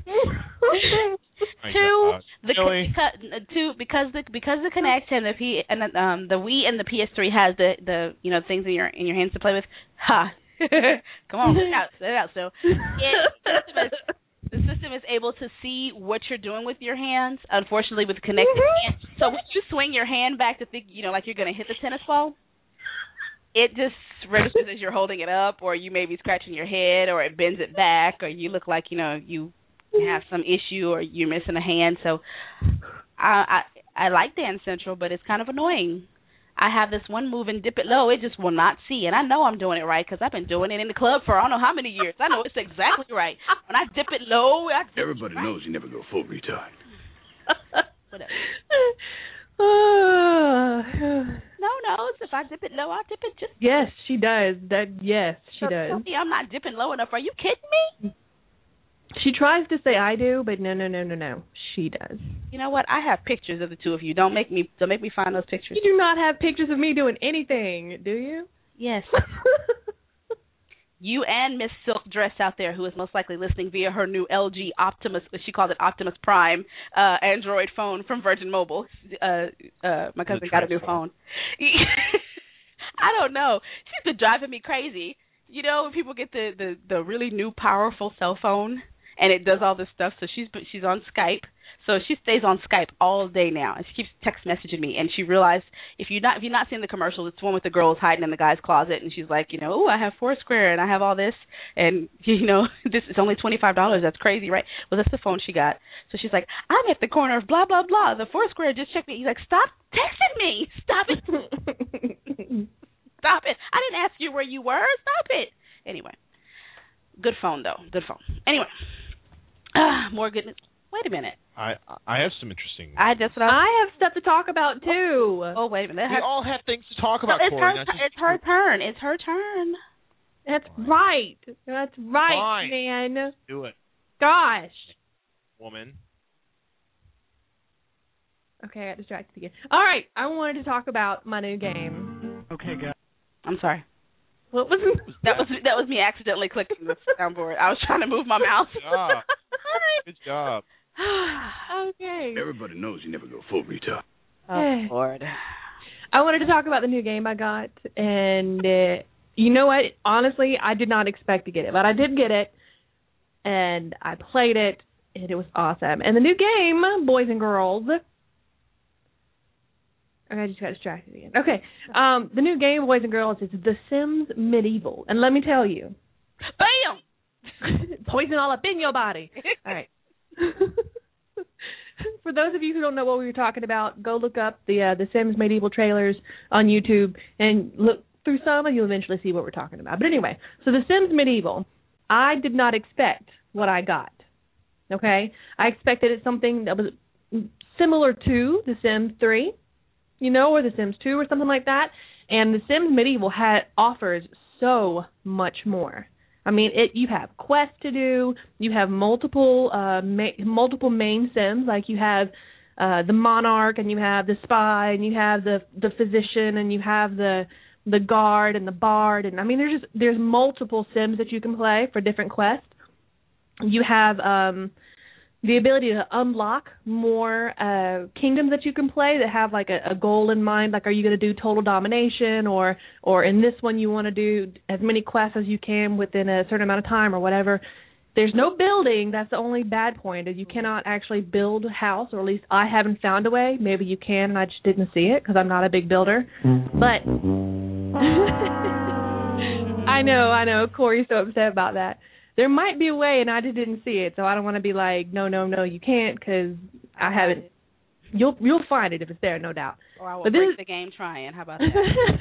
Two, the really? because, two because the because the Kinect and the P and the, um the Wii and the P S three has the, the you know things in your in your hands to play with. Ha! Come on, let it out, let it out. So it, the system is able to see what you're doing with your hands. Unfortunately, with connected hands, so when you swing your hand back to think, you know, like you're going to hit the tennis ball, it just registers as you're holding it up, or you may be scratching your head, or it bends it back, or you look like, you know, you have some issue, or you're missing a hand. So I I, I like Dance Central, but it's kind of annoying. I have this one move and dip it low, it just will not see. And I know I'm doing it right because I've been doing it in the club for I don't know how many years. I know it's exactly right. When I dip it low, I dip Everybody it right. knows you never go full retard. Whatever. Uh, No, no, if I dip it low, I dip it just... yes, she does. That Yes, she so does. Tell me I'm not dipping low enough. Are you kidding me? She tries to say I do, but no, no, no, no, no. She does. You know what? I have pictures of the two of you. Don't make me don't make me find those pictures. You do not have pictures of me doing anything, do you? Yes. You and Miss Silk Dress out there, who is most likely listening via her new L G Optimus, she called it Optimus Prime, uh, Android phone from Virgin Mobile. Uh, uh, my cousin got a new phone. I don't know. She's been driving me crazy. You know, when people get the, the, the really new powerful cell phone and it does all this stuff, so she's she's on Skype. So she stays on Skype all day now, and she keeps text messaging me. And she realized if you're not if you're not seeing the commercial, it's one with the girls hiding in the guy's closet, and she's like, you know, oh, I have Foursquare and I have all this, and you know, this is only twenty-five dollars. That's crazy, right? Well, that's the phone she got. So she's like, I'm at the corner of blah blah blah. The Foursquare just checked me. He's like, stop texting me. Stop it. Stop it. I didn't ask you where you were. Stop it. Anyway, good phone though. Good phone. Anyway, uh, more goodness. Wait a minute. I I have some interesting. I just what I, I have stuff to talk about too. Oh wait a minute. we her, all have things to talk about, no, it's Corey. her. not just- It's her turn. It's her turn. That's right. That's right, Fine. man. Do it, Gosh. woman. Okay, I got distracted again. All right, I wanted to talk about my new game. Okay, guys. I'm sorry. What was That was that was me accidentally clicking the soundboard. I was trying to move my mouse. Good job. Good job. Okay. Everybody knows you never go full retard. Oh Lord. I wanted to talk about the new game I got, and uh, you know what? Honestly, I did not expect to get it, but I did get it, and I played it, and it was awesome. And the new game, boys and girls. Okay, I just got distracted again. Okay, um, the new game, boys and girls, is The Sims Medieval, and let me tell you, Bam. poison all up in your body. All right. For for those of you who don't know what we were talking about, go look up the uh, the Sims Medieval trailers on YouTube and look through some, and you'll eventually see what we're talking about. But anyway, so the Sims Medieval, I did not expect what I got. Okay, I expected it something that was similar to The Sims three, you know, or The Sims two or something like that. And The Sims Medieval had offers so much more. I mean, it. You have quests to do. You have multiple uh, ma- multiple main Sims, like you have uh, the monarch, and you have the spy, and you have the the physician, and you have the the guard and the bard, and I mean, there's just there's multiple Sims that you can play for different quests. You have um, the ability to unlock more uh, kingdoms that you can play that have like a, a goal in mind. Like, are you going to do total domination, or or in this one you want to do as many quests as you can within a certain amount of time, or whatever. There's no building. That's the only bad point. Is you cannot actually build a house, or at least I haven't found a way. Maybe you can, and I just didn't see it because I'm not a big builder. But I know, I know. Corey's so upset about that. There might be a way, and I just didn't see it, so I don't want to be like, no, no, no, you can't, because I haven't. You'll you'll find it if it's there, no doubt. Or I will but break this, the game trying. How about that?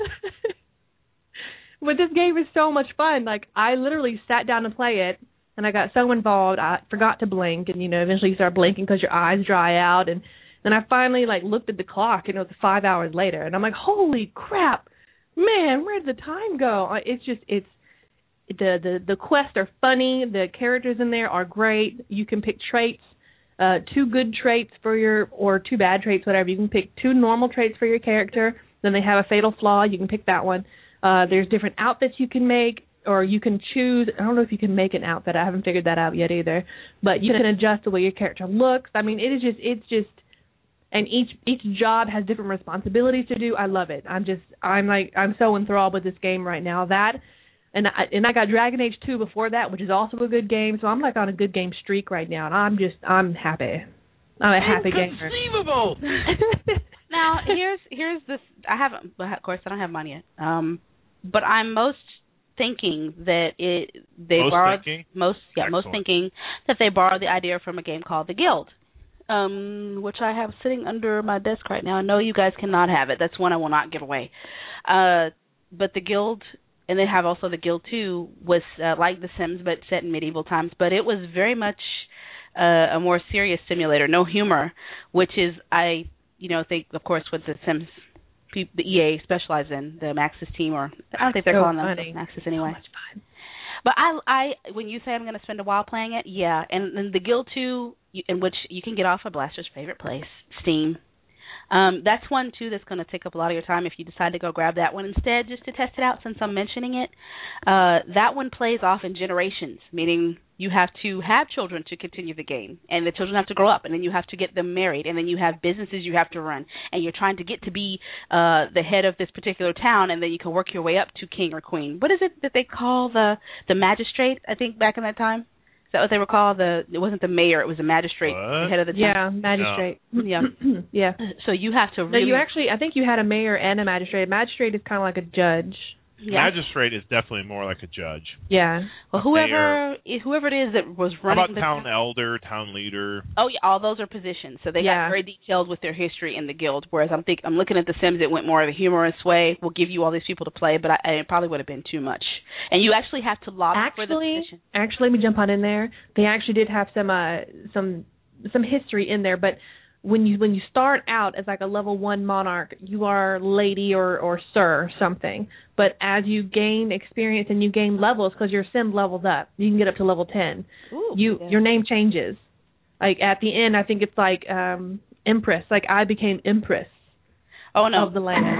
But this game is so much fun. Like, I literally sat down to play it, and I got so involved, I forgot to blink, and, you know, eventually you start blinking because your eyes dry out, and then I finally, like, looked at the clock, and it was five hours later, and I'm like, holy crap, man, where did the time go? It's just, it's, The, the the quests are funny. The characters in there are great. You can pick traits, uh, two good traits for your, or two bad traits, whatever. You can pick two normal traits for your character. Then they have a fatal flaw. You can pick that one. Uh, there's different outfits you can make, or you can choose. I don't know if you can make an outfit. I haven't figured that out yet either. But you can adjust the way your character looks. I mean, it is just, it's just, and each each job has different responsibilities to do. I love it. I'm just, I'm like, I'm so enthralled with this game right now. That. And I, and I got Dragon Age two before that, which is also a good game. So I'm like on a good game streak right now, and I'm just I'm happy. I'm a happy gamer. Inconceivable. Now here's here's this. I haven't, of course, I don't have mine yet. Um, but I'm most thinking that it they Most borrowed thinking? most yeah Excellent. most thinking that they borrowed the idea from a game called The Guild, um, which I have sitting under my desk right now. I know you guys cannot have it. That's one I will not give away. Uh, but The Guild. And they have also The Guild two, was uh, like The Sims, but set in medieval times. But it was very much uh, a more serious simulator, no humor, which is, I, you know, think, of course, what The Sims, the E A specialized in, the Maxis team, or I don't think they're so calling funny. them Maxis anyway. So much fun. But I, I, when you say I'm going to spend a while playing it, yeah. And then The Guild two, in which you can get off of Blaster's favorite place, Steam. Um, that's one, too, that's going to take up a lot of your time if you decide to go grab that one instead, just to test it out since I'm mentioning it. Uh, that one plays off in generations, meaning you have to have children to continue the game, and the children have to grow up, and then you have to get them married, and then you have businesses you have to run, and you're trying to get to be uh, the head of this particular town, and then you can work your way up to king or queen. What is it that they call the, the magistrate, I think, back in that time? Is that what they were called? The it wasn't the mayor; it was the magistrate, What? the head of the town. Yeah, magistrate. Yeah, yeah. So you have to No, really. you actually, I think you had a mayor and a magistrate. A magistrate is kind of like a judge. Yeah. Magistrate is definitely more like a judge. Yeah. Well, whoever whoever it is that was How running about the town elder, town leader? Oh yeah, all those are positions. So they Yeah. got very detailed with their history in the guild. Whereas I'm think I'm looking at The Sims, it went more of a humorous way. We'll give you all these people to play, but I, it probably would have been too much. And you actually have to lobby for the Actually, position. actually, let me jump on in there. They actually did have some uh, some some history in there, but when you when you start out as like a level one monarch, you are lady or or sir something. But as you gain experience and you gain levels, because your sim levels up, you can get up to level ten. Ooh, you yeah. your name changes. Like at the end, I think it's like um, Empress. Like I became Empress Oh no. of the land.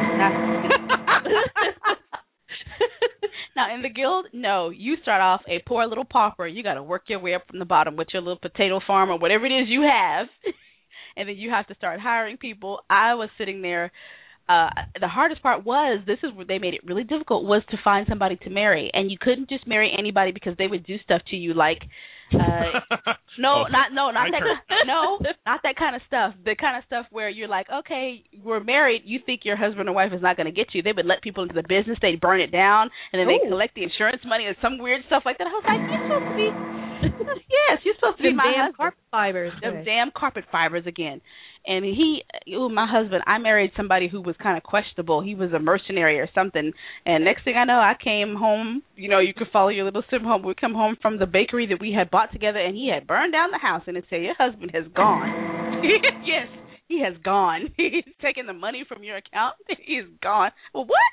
Now, in the guild, no, you start off a poor little pauper. You got to work your way up from the bottom with your little potato farm or whatever it is you have, and then you have to start hiring people. I was sitting there. Uh, the hardest part was, this is where they made it really difficult, was to find somebody to marry. And you couldn't just marry anybody because they would do stuff to you like, uh, no, Oh, not, no, not my that, turn. no, not that kind of stuff. The kind of stuff where you're like, okay, we're married. You think your husband or wife is not going to get you. They would let people into the business. They'd burn it down, and then they Ooh. collect the insurance money and some weird stuff like that. I was like, you're supposed to be, Yes, you're supposed to be Them my damn husband. carpet fibers. Them Okay. damn carpet fibers again. And he, ooh, my husband, I married somebody who was kind of questionable. He was a mercenary or something. And next thing I know, I came home. You know, you could follow your little sim home. We come home from the bakery that we had bought together, and he had burned down the house. And it said, your husband has gone. Yes, he has gone. He's taken the money from your account. He's gone. Well, what?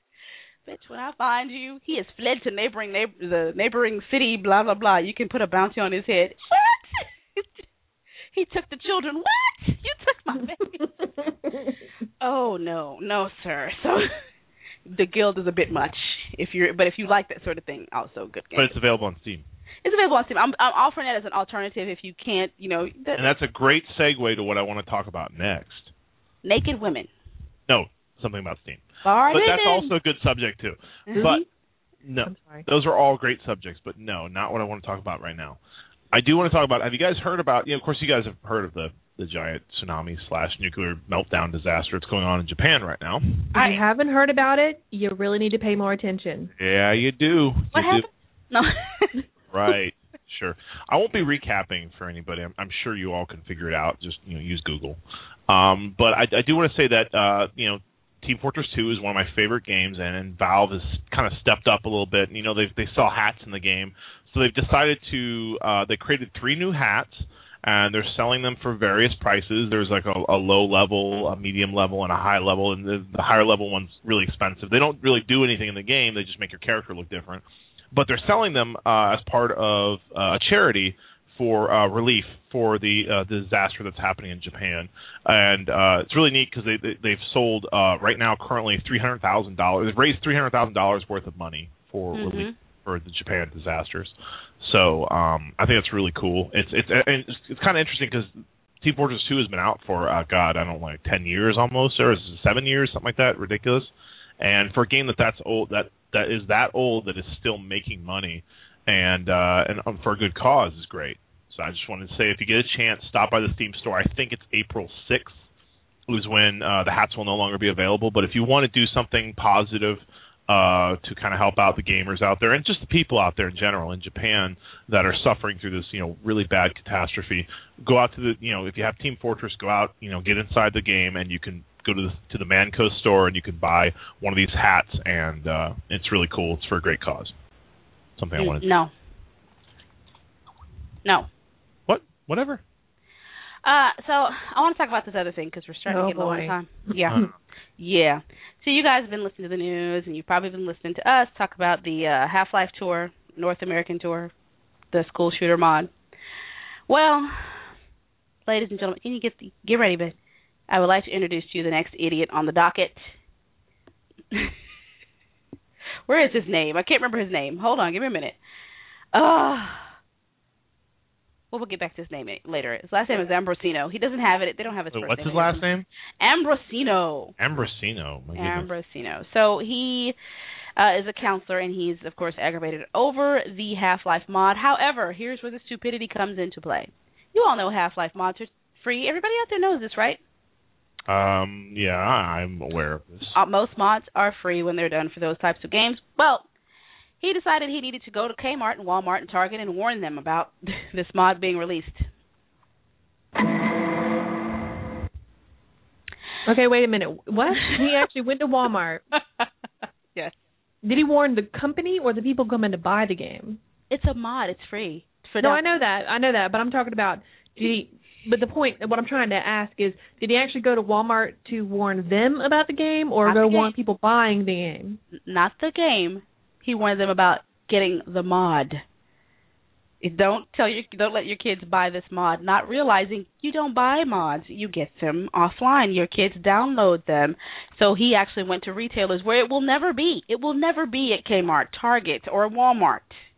Bitch, when I find you, he has fled to neighboring neighbor, the neighboring city, blah, blah, blah. You can put a bounty on his head. What? He took the children. What? You took my baby. Oh, no. No, sir. So the guild is a bit much. If you're, But if you like that sort of thing, also good game. But it's available on Steam. It's available on Steam. I'm, I'm offering that as an alternative if you can't, you know. That, And that's a great segue to what I want to talk about next. Naked women. No, something about Steam. Bar But women. that's also a good subject, too. Mhm. But no, I'm sorry. those are all great subjects, but no, not what I want to talk about right now. I do want to talk about, have you guys heard about, you know, of course you guys have heard of the, the giant tsunami slash nuclear meltdown disaster that's going on in Japan right now. If I- you haven't heard about it, you really need to pay more attention. Yeah, you do. What you happened? No. do. Right, sure. I won't be recapping for anybody. I'm, I'm sure you all can figure it out. Just, you know, use Google. Um, but I, I do want to say that, uh, you know, Team Fortress two is one of my favorite games, and, and Valve has kind of stepped up a little bit. And, you know, they they sell hats in the game, so they've decided to uh, they created three new hats, and they're selling them for various prices. There's like a, a low level, a medium level, and a high level, and the, the higher level one's really expensive. They don't really do anything in the game; they just make your character look different. But they're selling them uh, as part of uh, a charity for uh, relief for the, uh, the disaster that's happening in Japan, and uh, it's really neat because they, they they've sold uh, right now currently three hundred thousand dollars. They've raised three hundred thousand dollars worth of money for Mm-hmm. relief for the Japan disasters. So um, I think that's really cool. It's it's and it's, it's kind of interesting because Team Fortress two has been out for uh, God I don't know, like ten years almost, or is it seven years, something like that, ridiculous. And for a game that that's old, that that is that old, that is still making money, and uh, and um, for a good cause is great. So I just wanted to say, if you get a chance, stop by the Steam store. I think it's April sixth was when uh, the hats will no longer be available. But if you want to do something positive uh, to kind of help out the gamers out there and just the people out there in general in Japan that are suffering through this, you know, really bad catastrophe, go out to the, you know, if you have Team Fortress, go out, you know, get inside the game, and you can go to the to the Manco store and you can buy one of these hats, and uh, it's really cool. It's for a great cause. Something I wanted to No. No. What? Whatever. Uh, so I want to talk about this other thing because we're starting Oh, to get low on boy. time. Yeah, Uh, yeah. So you guys have been listening to the news, and you've probably been listening to us talk about the uh, Half-Life tour, North American tour, the school shooter mod. Well, ladies and gentlemen, can you get the, get ready, Ben? I would like to introduce to you the next idiot on the docket. Where is his name? I can't remember his name. Hold on, give me a minute. Uh, well, we'll get back to his name later. His last name is Ambrosino. He doesn't have it. They don't have his Wait, first what's name. his last name? Ambrosino. Ambrosino. My goodness. Ambrosino. So he uh, is a counselor, and he's, of course, aggravated over the Half-Life mod. However, here's where the stupidity comes into play. You all know Half-Life mods are free. Everybody out there knows this, right? Um, yeah, I'm aware of this. Uh, most mods are free when they're done for those types of games. Well, he decided he needed to go to Kmart and Walmart and Target and warn them about this mod being released. Okay, wait a minute. What? He actually went to Walmart. Yes. Did he warn the company or the people coming to buy the game? It's a mod. It's free. It's for No, them. I know that. I know that. But I'm talking about, did he, but the point, what I'm trying to ask is, did he actually go to Walmart to warn them about the game or Not go the game. warn people buying the game? Not the game. He warned them about getting the mod. Don't tell your, don't let your kids buy this mod, not realizing you don't buy mods. You get them offline. Your kids download them. So he actually went to retailers where it will never be. It will never be at Kmart, Target, or Walmart.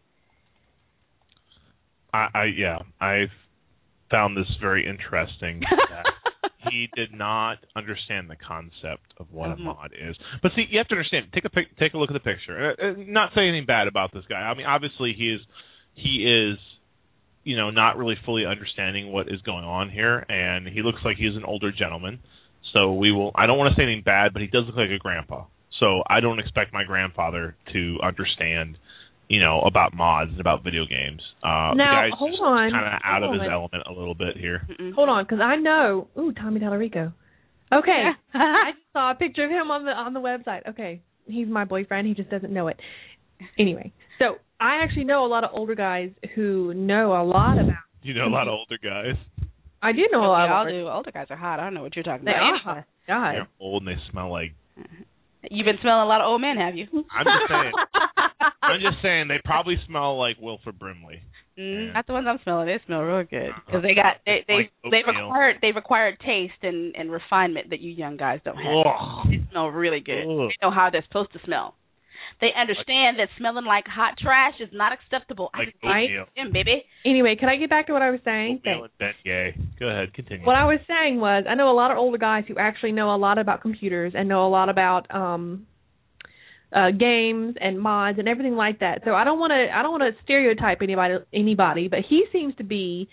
I, I yeah, I found this very interesting. That he did not understand the concept of what Mhm. a mod is. But see, you have to understand. Take a pic, take a look at the picture. Uh, uh, not saying anything bad about this guy. I mean, obviously he is he is you know not really fully understanding what is going on here, and he looks like he's an older gentleman. So we will. I don't want to say anything bad, but he does look like a grandpa. So I don't expect my grandfather to understand you know, about mods and about video games. Uh, now, the guy's hold on. kind of out hold of his on. element a little bit here. Mm-mm. Hold on, because I know. Ooh, Tommy Tallarico. Okay, I just saw a picture of him on the on the website. Okay, he's my boyfriend. He just doesn't know it. Anyway, so I actually know a lot of older guys who know a lot about. You know, a lot of older guys. I do know a lot we of all older. do. Older guys are hot. I don't know what you're talking They about. are Anyway. hot. God. They're old and they smell like. You've been smelling a lot of old men, have you? I'm just saying. I'm just saying they probably smell like Wilford Brimley. Mm, Yeah. not the ones I'm smelling. They smell real good because they got they they Like they oatmeal. required they required taste and and refinement that you young guys don't have. Ugh. They smell really good. Ugh. They know how they're supposed to smell. They understand that smelling like hot trash is not acceptable. I Like just hate oatmeal. them, baby. Anyway, can I get back to what I was saying? Oatmeal and Ben Gay. Go ahead, continue. What I was saying was, I know a lot of older guys who actually know a lot about computers and know a lot about um, uh, games and mods and everything like that. So I don't want to, I don't want to stereotype anybody, anybody, but he seems to be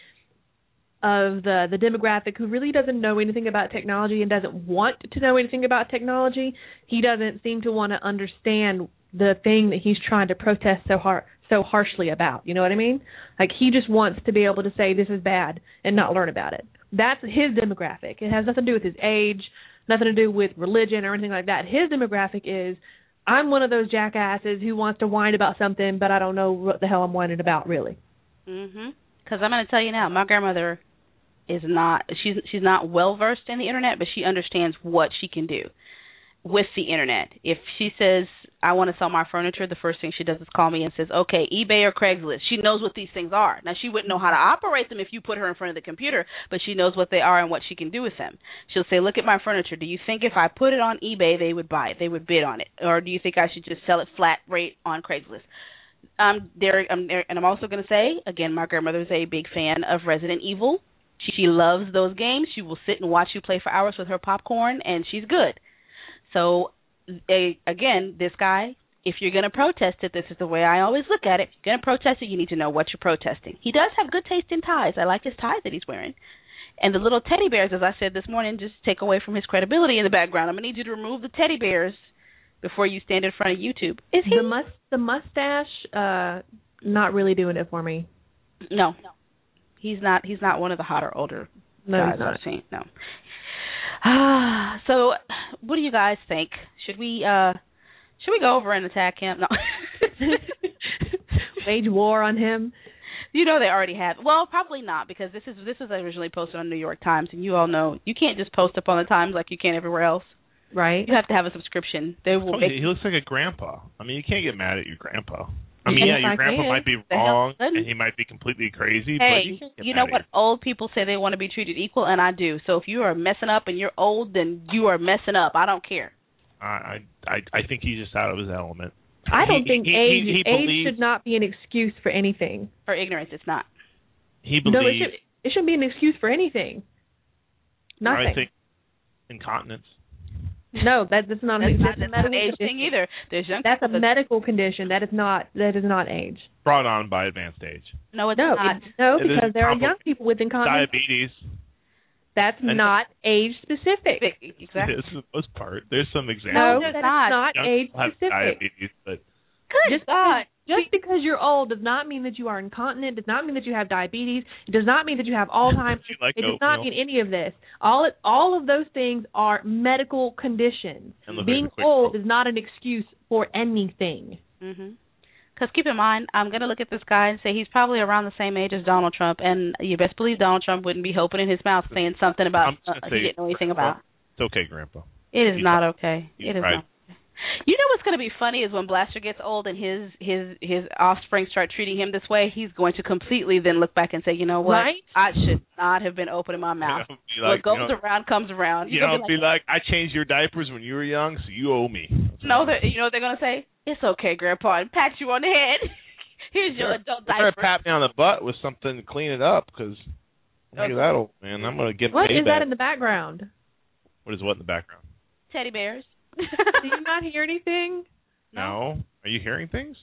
of the the demographic who really doesn't know anything about technology and doesn't want to know anything about technology. He doesn't seem to want to understand the thing that he's trying to protest so hard so harshly about. You know what I mean? Like, he just wants to be able to say this is bad and not learn about it. That's his demographic. It has nothing to do with his age, nothing to do with religion or anything like that. His demographic is, I'm one of those jackasses who wants to whine about something, but I don't know what the hell I'm whining about, really. Mhm. Because I'm going to tell you now, my grandmother is not she's she's not well versed in the internet, but she understands what she can do with the internet. If she says, I want to sell my furniture, the first thing she does is call me and says, okay, eBay or Craigslist. She knows what these things are. Now, she wouldn't know how to operate them if you put her in front of the computer, but she knows what they are and what she can do with them. She'll say, look at my furniture. Do you think if I put it on eBay, they would buy it? They would bid on it? Or do you think I should just sell it flat rate on Craigslist? Um, there, um, there, and I'm also going to say, again, my grandmother is a big fan of Resident Evil. She, she loves those games. She will sit and watch you play for hours with her popcorn, and she's good. So, a, again, this guy, if you're going to protest it, this is the way I always look at it. If you're going to protest it, you need to know what you're protesting. He does have good taste in ties. I like his ties that he's wearing. And the little teddy bears, as I said this morning, just take away from his credibility in the background. I'm going to need you to remove the teddy bears before you stand in front of YouTube. Is he? The, mus- the mustache, uh, not really doing it for me. No. He's not He's not one of the hotter, older No, guys he's not. I've seen. No. Ah, so what do you guys think? Should we uh should we go over and attack him? No. Wage war on him. You know they already have. Well, probably not, because this is this was originally posted on New York Times, and you all know you can't just post up on the Times like you can everywhere else. Right. You have to have a subscription. They will Oh, make, he looks like a grandpa. I mean, you can't get mad at your grandpa. I mean, Yes, yeah, your I grandpa can. might be The hell wrong, couldn't. and he might be completely crazy, but you hey, can't get you mad know at what? Old people say they want to be treated equal, and I do. So if you are messing up and you're old, then you are messing up. I don't care. I, I I think he's just out of his element. I don't He- think he, age he, he age believes, should not be an excuse for anything. For ignorance, it's not. He No, it believes. should it shouldn't be an excuse for anything. Nothing. I think incontinence. No, that, that's not That's an not, that's a that's not an medical age thing condition. either. There's young That's a people that- medical condition. That is not that is not age. Brought on by advanced age. No, it's No, not. it, no, It is because there are probably young people with incontinence. Diabetes. That's And- not age specific. Exactly. Is for the most part. There's some No, examples. there's that's not. not Young age people have specific. diabetes, but Good Just God. Just because you're old does not mean that you are incontinent. Does not mean that you have diabetes. It does not mean that you have Alzheimer's. You like it does not oatmeal? mean any of this. All it, all of those things are medical conditions. And look Being at the quick old roll. is not an excuse for anything. Mhm. Because keep in mind, I'm going to look at this guy and say he's probably around the same age as Donald Trump, and you best believe Donald Trump wouldn't be opening his mouth saying something about I'm just uh, gonna he say, didn't know anything Grandpa, about. It's okay, Grandpa. It is He's not right. okay. He's It is right. not. You know what's going to be funny is when Blaster gets old and his his his offspring start treating him this way, he's going to completely then look back and say, you know what, Right? I should not have been opening my mouth. You know, be like, what goes you know, around comes around. You You're know, gonna be like, I changed your diapers when you were young, so you owe me. That's no, what they're- you know what they're going to say? It's okay, Grandpa, and pat you on the head. Here's your Sure. adult You better diaper. pat me on the butt with something to clean it up, because look at that old man. I'm going to give What payback. is that in the background? What is what in the background? Teddy bears. Do you not hear anything? No. Are you hearing things?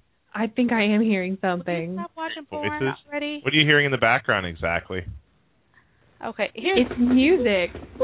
I think I am hearing something. Stop watching porn Voices? already. What are you hearing in the background exactly? Okay, here's It's music.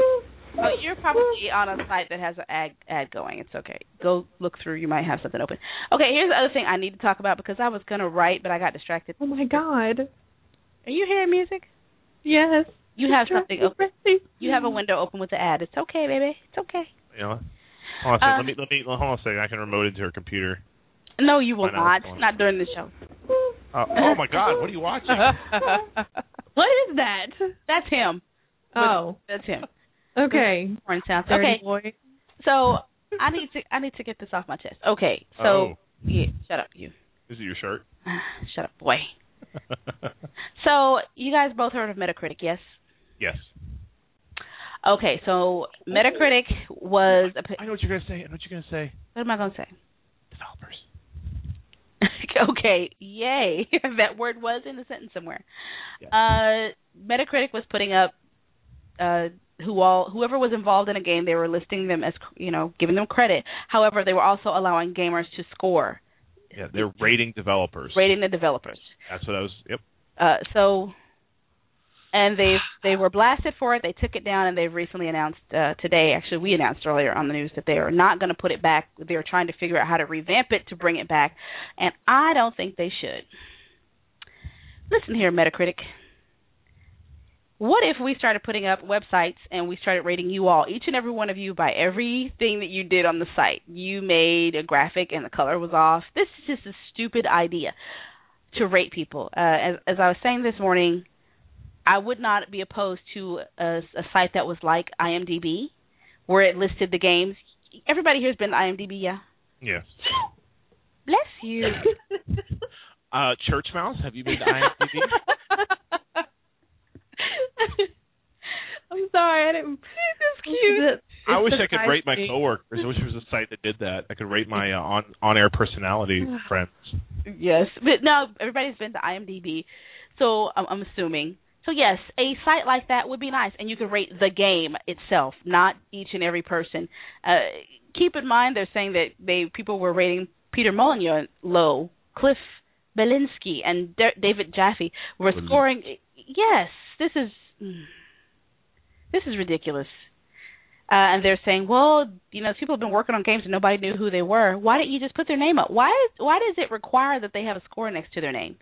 Oh, you're probably on a site that has an ad ad going. It's okay. Go look through. You might have something open. Okay, here's the other thing I need to talk about because I was gonna write, but I got distracted. Oh my God. Are you hearing music? Yes. You have something open. You have a window open with the ad. It's okay, baby. It's okay. You know, hold on a second. Uh, let me let me hold on a second. I can remote into her computer. No, you will Find out not. what's going Not during the show. Uh, oh my God! What are you watching? What is that? That's him. Oh. That's him. Okay. Porn sounds. Dirty Okay. boy. So I need to I need to get this off my chest. Okay. So Oh. yeah, shut up, you. Is it your shirt? Shut up, boy. So you guys both heard of Metacritic, yes? Yes. Okay, so Metacritic was. A, I know what you're gonna say. I know what you're gonna say. what am I gonna say? Developers. Okay, yay. That word was in the sentence somewhere. Yes. Uh, Metacritic was putting up uh, who all whoever was involved in a game, they were listing them as, you know, giving them credit. However, they were also allowing gamers to score. Yeah, they're rating developers. Rating the developers. That's what I was. Yep. Uh, so, and they they were blasted for it. They took it down, and they've recently announced uh, today. Actually, we announced earlier on the news that they are not going to put it back. They are trying to figure out how to revamp it to bring it back, and I don't think they should. Listen here, Metacritic. What if we started putting up websites and we started rating you all, each and every one of you, by everything that you did on the site? You made a graphic and the color was off. This is just a stupid idea to rate people. Uh, as, as I was saying this morning, I would not be opposed to a, a site that was like IMDb, where it listed the games. Everybody here has been to IMDb, yeah? Yes. Bless you. uh, Church Mouse, have you been to IMDb? I'm sorry, I didn't. It's cute. I wish I could rate my coworkers. I wish there was a site that did that. I could rate my uh, on on air personality friends. Yes, but no, everybody's been to IMDb, so I'm, I'm assuming. So yes, a site like that would be nice, and you could rate the game itself, not each and every person. Uh, keep in mind, they're saying that they people were rating Peter Molyneux low, Cliff Belinsky, and D- David Jaffe were scoring. Yes, this is this is ridiculous. Uh, and they're saying, well, you know, people have been working on games and nobody knew who they were. Why didn't you just put their name up? Why why does it require that they have a score next to their name?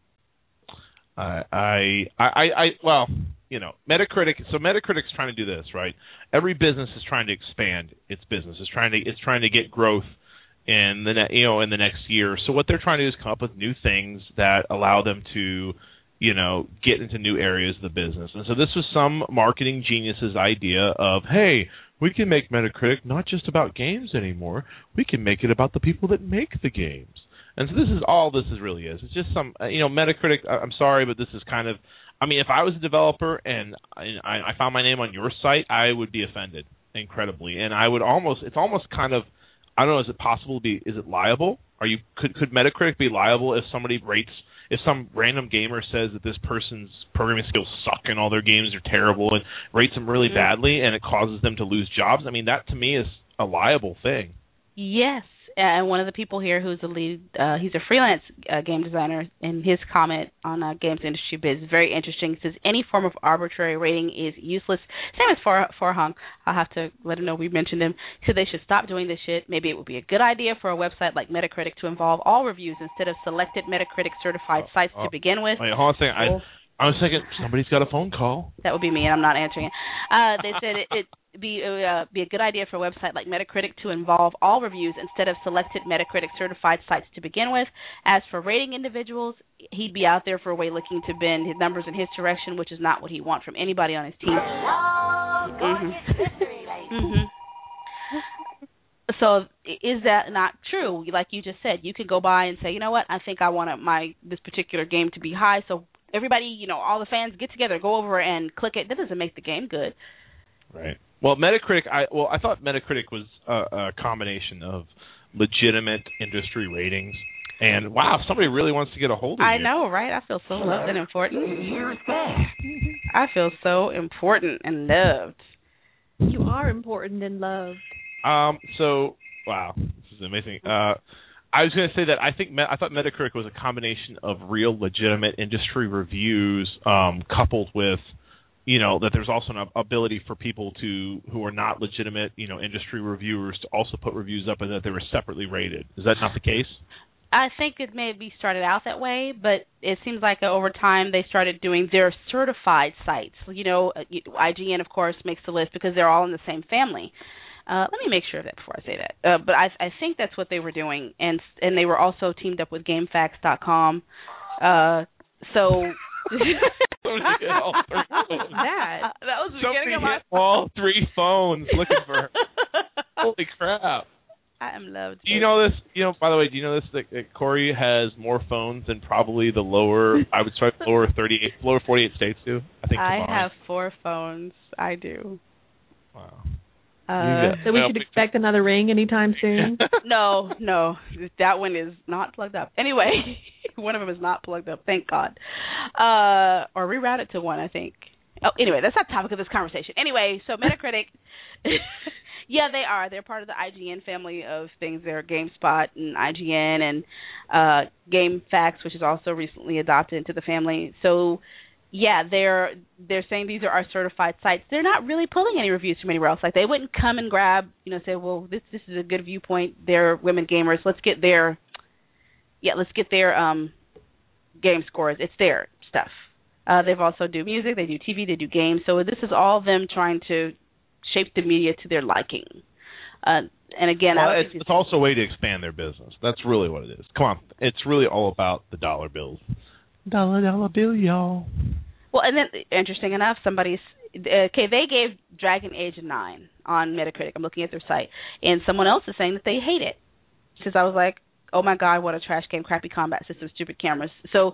Uh, I, I, I, well, you know, Metacritic. So Metacritic's trying to do this, right? Every business is trying to expand its business. It's trying to, it's trying to get growth in the, ne- you know, in the next year. So what they're trying to do is come up with new things that allow them to, you know, get into new areas of the business. And so this was some marketing genius's idea of, hey, we can make Metacritic not just about games anymore. We can make it about the people that make the games. And so this is all this is really is. It's just some, you know, Metacritic, I'm sorry, but this is kind of, I mean, if I was a developer and I, I found my name on your site, I would be offended incredibly. And I would almost, it's almost kind of, I don't know, is it possible to be, is it liable? Are you, could, could Metacritic be liable if somebody rates, if some random gamer says that this person's programming skills suck and all their games are terrible and rates them really Mm-hmm. badly and it causes them to lose jobs? I mean, that to me is a liable thing. Yes. And one of the people here who's a lead, uh, he's a freelance uh, game designer, and his comment on uh, Games Industry Biz is very interesting. He says, any form of arbitrary rating is useless. Same as Far- Farhang. I'll have to let him know we mentioned him. He said they should stop doing this shit. Maybe it would be a good idea for a website like Metacritic to involve all reviews instead of selected Metacritic-certified Oh, sites oh. to begin with. Wait, hold on a second. I, I was thinking somebody's got a phone call. That would be me, and I'm not answering it. Uh, they said it, it'd be, uh, be a good idea for a website like Metacritic to involve all reviews instead of selected Metacritic-certified sites to begin with. As for rating individuals, he'd be out there for a way looking to bend his numbers in his direction, which is not what he wants from anybody on his team. Mm-hmm. mm-hmm. So is that not true? Like you just said, you can go by and say, you know what, I think I want my this particular game to be high, so everybody, you know, all the fans get together, go over and click it. That doesn't make the game good. Right. Well, Metacritic, I well, I thought Metacritic was a, a combination of legitimate industry ratings. And wow, somebody really wants to get a hold of I you. I know, right? I feel so loved and important. I feel so important and loved. You are important and loved. Um. So wow, this is amazing. Uh, I was going to say that I think I thought Metacritic was a combination of real legitimate industry reviews, um, coupled with you know, that there's also an ability for people to who are not legitimate, you know, industry reviewers to also put reviews up, and that they were separately rated. Is that not the case? I think it maybe started out that way, but it seems like over time they started doing their certified sites. You know, I G N, of course, makes the list because they're all in the same family. Uh, let me make sure of that before I say that. Uh, but I, I think that's what they were doing, and and they were also teamed up with GameFAQs dot com. Uh, so. that that was Somebody getting my hit all three phones looking for her. Holy crap. I am loved. Do you know this? You know, by the way, do you know this? That, that Corey has more phones than probably the lower, I would say, lower thirty-eight, lower forty-eight states do. I think. I combined. have four phones. I do. Wow. Uh, so we should expect another ring anytime soon? no, no. That one is not plugged up. Anyway, one of them is not plugged up, thank God. Uh, or reroute it to one, I think. Oh, anyway, that's not the topic of this conversation. Anyway, so Metacritic, yeah, they are. They're part of the I G N family of things. They're GameSpot and I G N and uh, GameFAQs, which is also recently adopted into the family. So, yeah, they're they're saying these are our certified sites. They're not really pulling any reviews from anywhere else. Like, they wouldn't come and grab, you know, say, well, this this is a good viewpoint. They're women gamers. Let's get their, yeah, let's get their um, game scores. It's their stuff. Uh, they've also do music. They do T V. They do games. So this is all them trying to shape the media to their liking. Uh, and again, well, I it's, it's also a way to expand their business. That's really what it is. Come on, it's really all about the dollar bills. Dollar, dollar bill, y'all. Well, and then, interesting enough, somebody's, okay, they gave Dragon Age a nine on Metacritic. I'm looking at their site. And someone else is saying that they hate it. Because I was like, oh my God, what a trash game, crappy combat system, stupid cameras. So,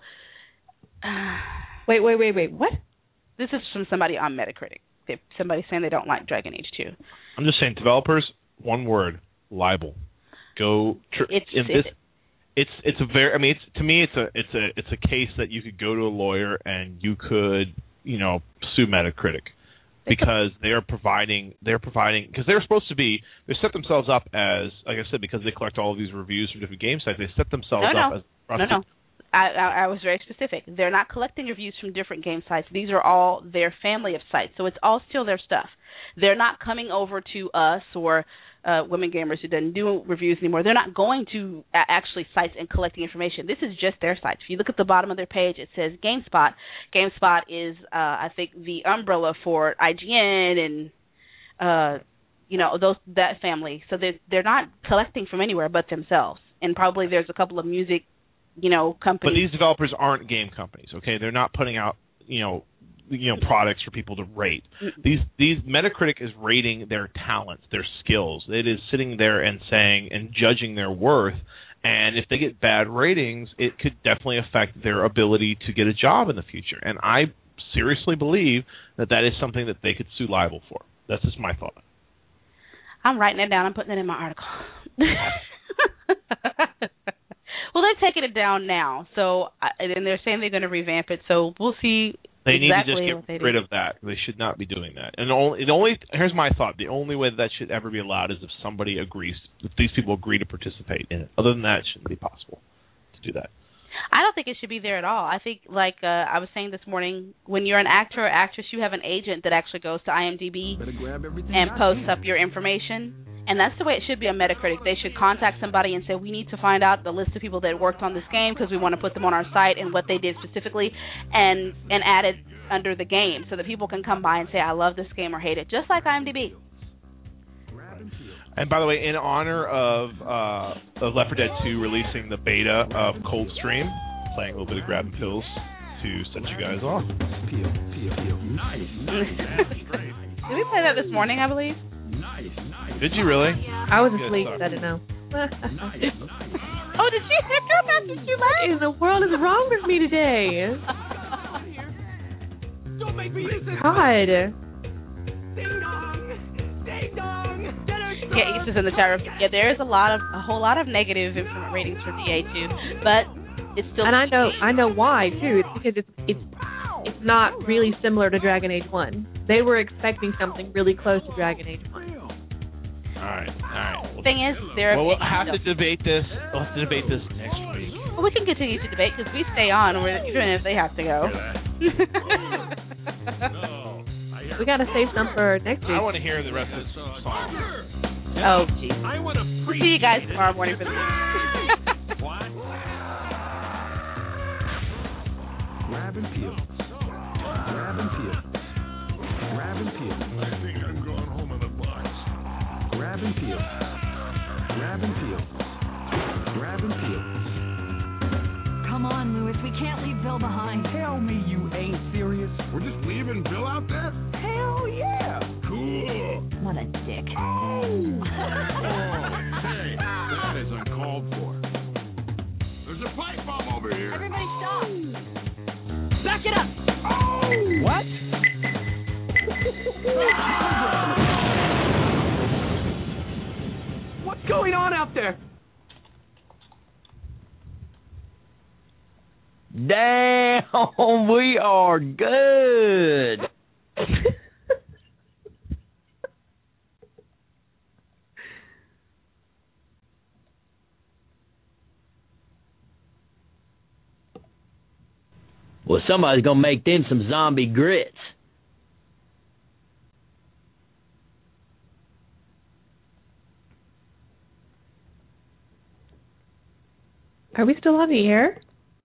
uh, wait, wait, wait, wait, what? This is from somebody on Metacritic. They, somebody saying they don't like Dragon Age two. I'm just saying, developers, one word, libel. Go, tr- it's, in this, it, It's it's a very I mean it's to me it's a it's a it's a case that you could go to a lawyer and you could you know sue Metacritic because they are providing they're providing because they're supposed to be they set themselves up as like I said because they collect all of these reviews from different game sites they set themselves no, up no. as no no I, I I was very specific. They're not collecting reviews from different game sites. These are all their family of sites, so it's all still their stuff. They're not coming over to us or Uh, women gamers who doesn't do reviews anymore. They're not going to uh, actually sites and collecting information. This is just their sites. If you look at the bottom of their page, it says GameSpot. GameSpot is, uh, I think, the umbrella for I G N and, uh, you know, those that family. So they're, they're not collecting from anywhere but themselves. And probably there's a couple of music, you know, companies. But these developers aren't game companies, okay? They're not putting out, you know, you know products for people to rate. These these Metacritic is rating their talents, their skills. It is sitting there and saying and judging their worth. And if they get bad ratings, it could definitely affect their ability to get a job in the future. And I seriously believe that that is something that they could sue libel for. That's just my thought. I'm writing it down. I'm putting it in my article. Well, they're taking it down now. So, and they're saying they're going to revamp it. So we'll see. They exactly need to just get rid of that. They should not be doing that. And only, the only here's my thought: the only way that, that should ever be allowed is if somebody agrees, if these people agree to participate in it. Other than that, it shouldn't be possible to do that. I don't think it should be there at all. I think, like uh, I was saying this morning, when you're an actor or actress, you have an agent that actually goes to IMDb and posts up your information. And that's the way it should be on Metacritic. They should contact somebody and say, we need to find out the list of people that worked on this game because we want to put them on our site and what they did specifically and, and add it under the game so that people can come by and say, I love this game or hate it, just like IMDb. And by the way, in honor of, uh, of Left four Dead two releasing the beta of Coldstream, playing a little bit of Grabbing Pills to set you guys off. Did we play that this morning, I believe? Did you really? I was asleep, so I didn't know. Oh, did you hear that? Did you laugh? What in the world is wrong with me today? Don't make me use this. God. Ding dong. Ding dong. Yeah, Ace is in the chat room. Yeah, there is a lot of a whole lot of negative ratings for D A two, but it's still. And I know I know why too. It's because it's it's it's not really similar to Dragon Age one. They were expecting something really close to Dragon Age one. All right, all right. The thing is, there. Well, we'll have to debate this. We'll have to debate this next week. Well, we can continue to debate because we stay on, even if they have to go. No. We gotta save some for next week. I want to hear the rest of the song. Oh, geez. I want to We'll see you guys tomorrow morning for the What? Grab and peel. Grab and peel. Grab and peel. I think I'm going home in a box. Grab and peel. Grab and peel. Grab and peel. Come on, Lewis. We can't leave Bill behind. Tell me you ain't serious. We're just leaving Bill out there? Hell yeah. Cool. What a dick. Oh. Hey, that is uncalled for. There's a pipe bomb over here. Everybody stop. Back it up. Oh. What? What's going on out there? Damn, we are good. Well, somebody's going to make them some zombie grits. Are we still on the air?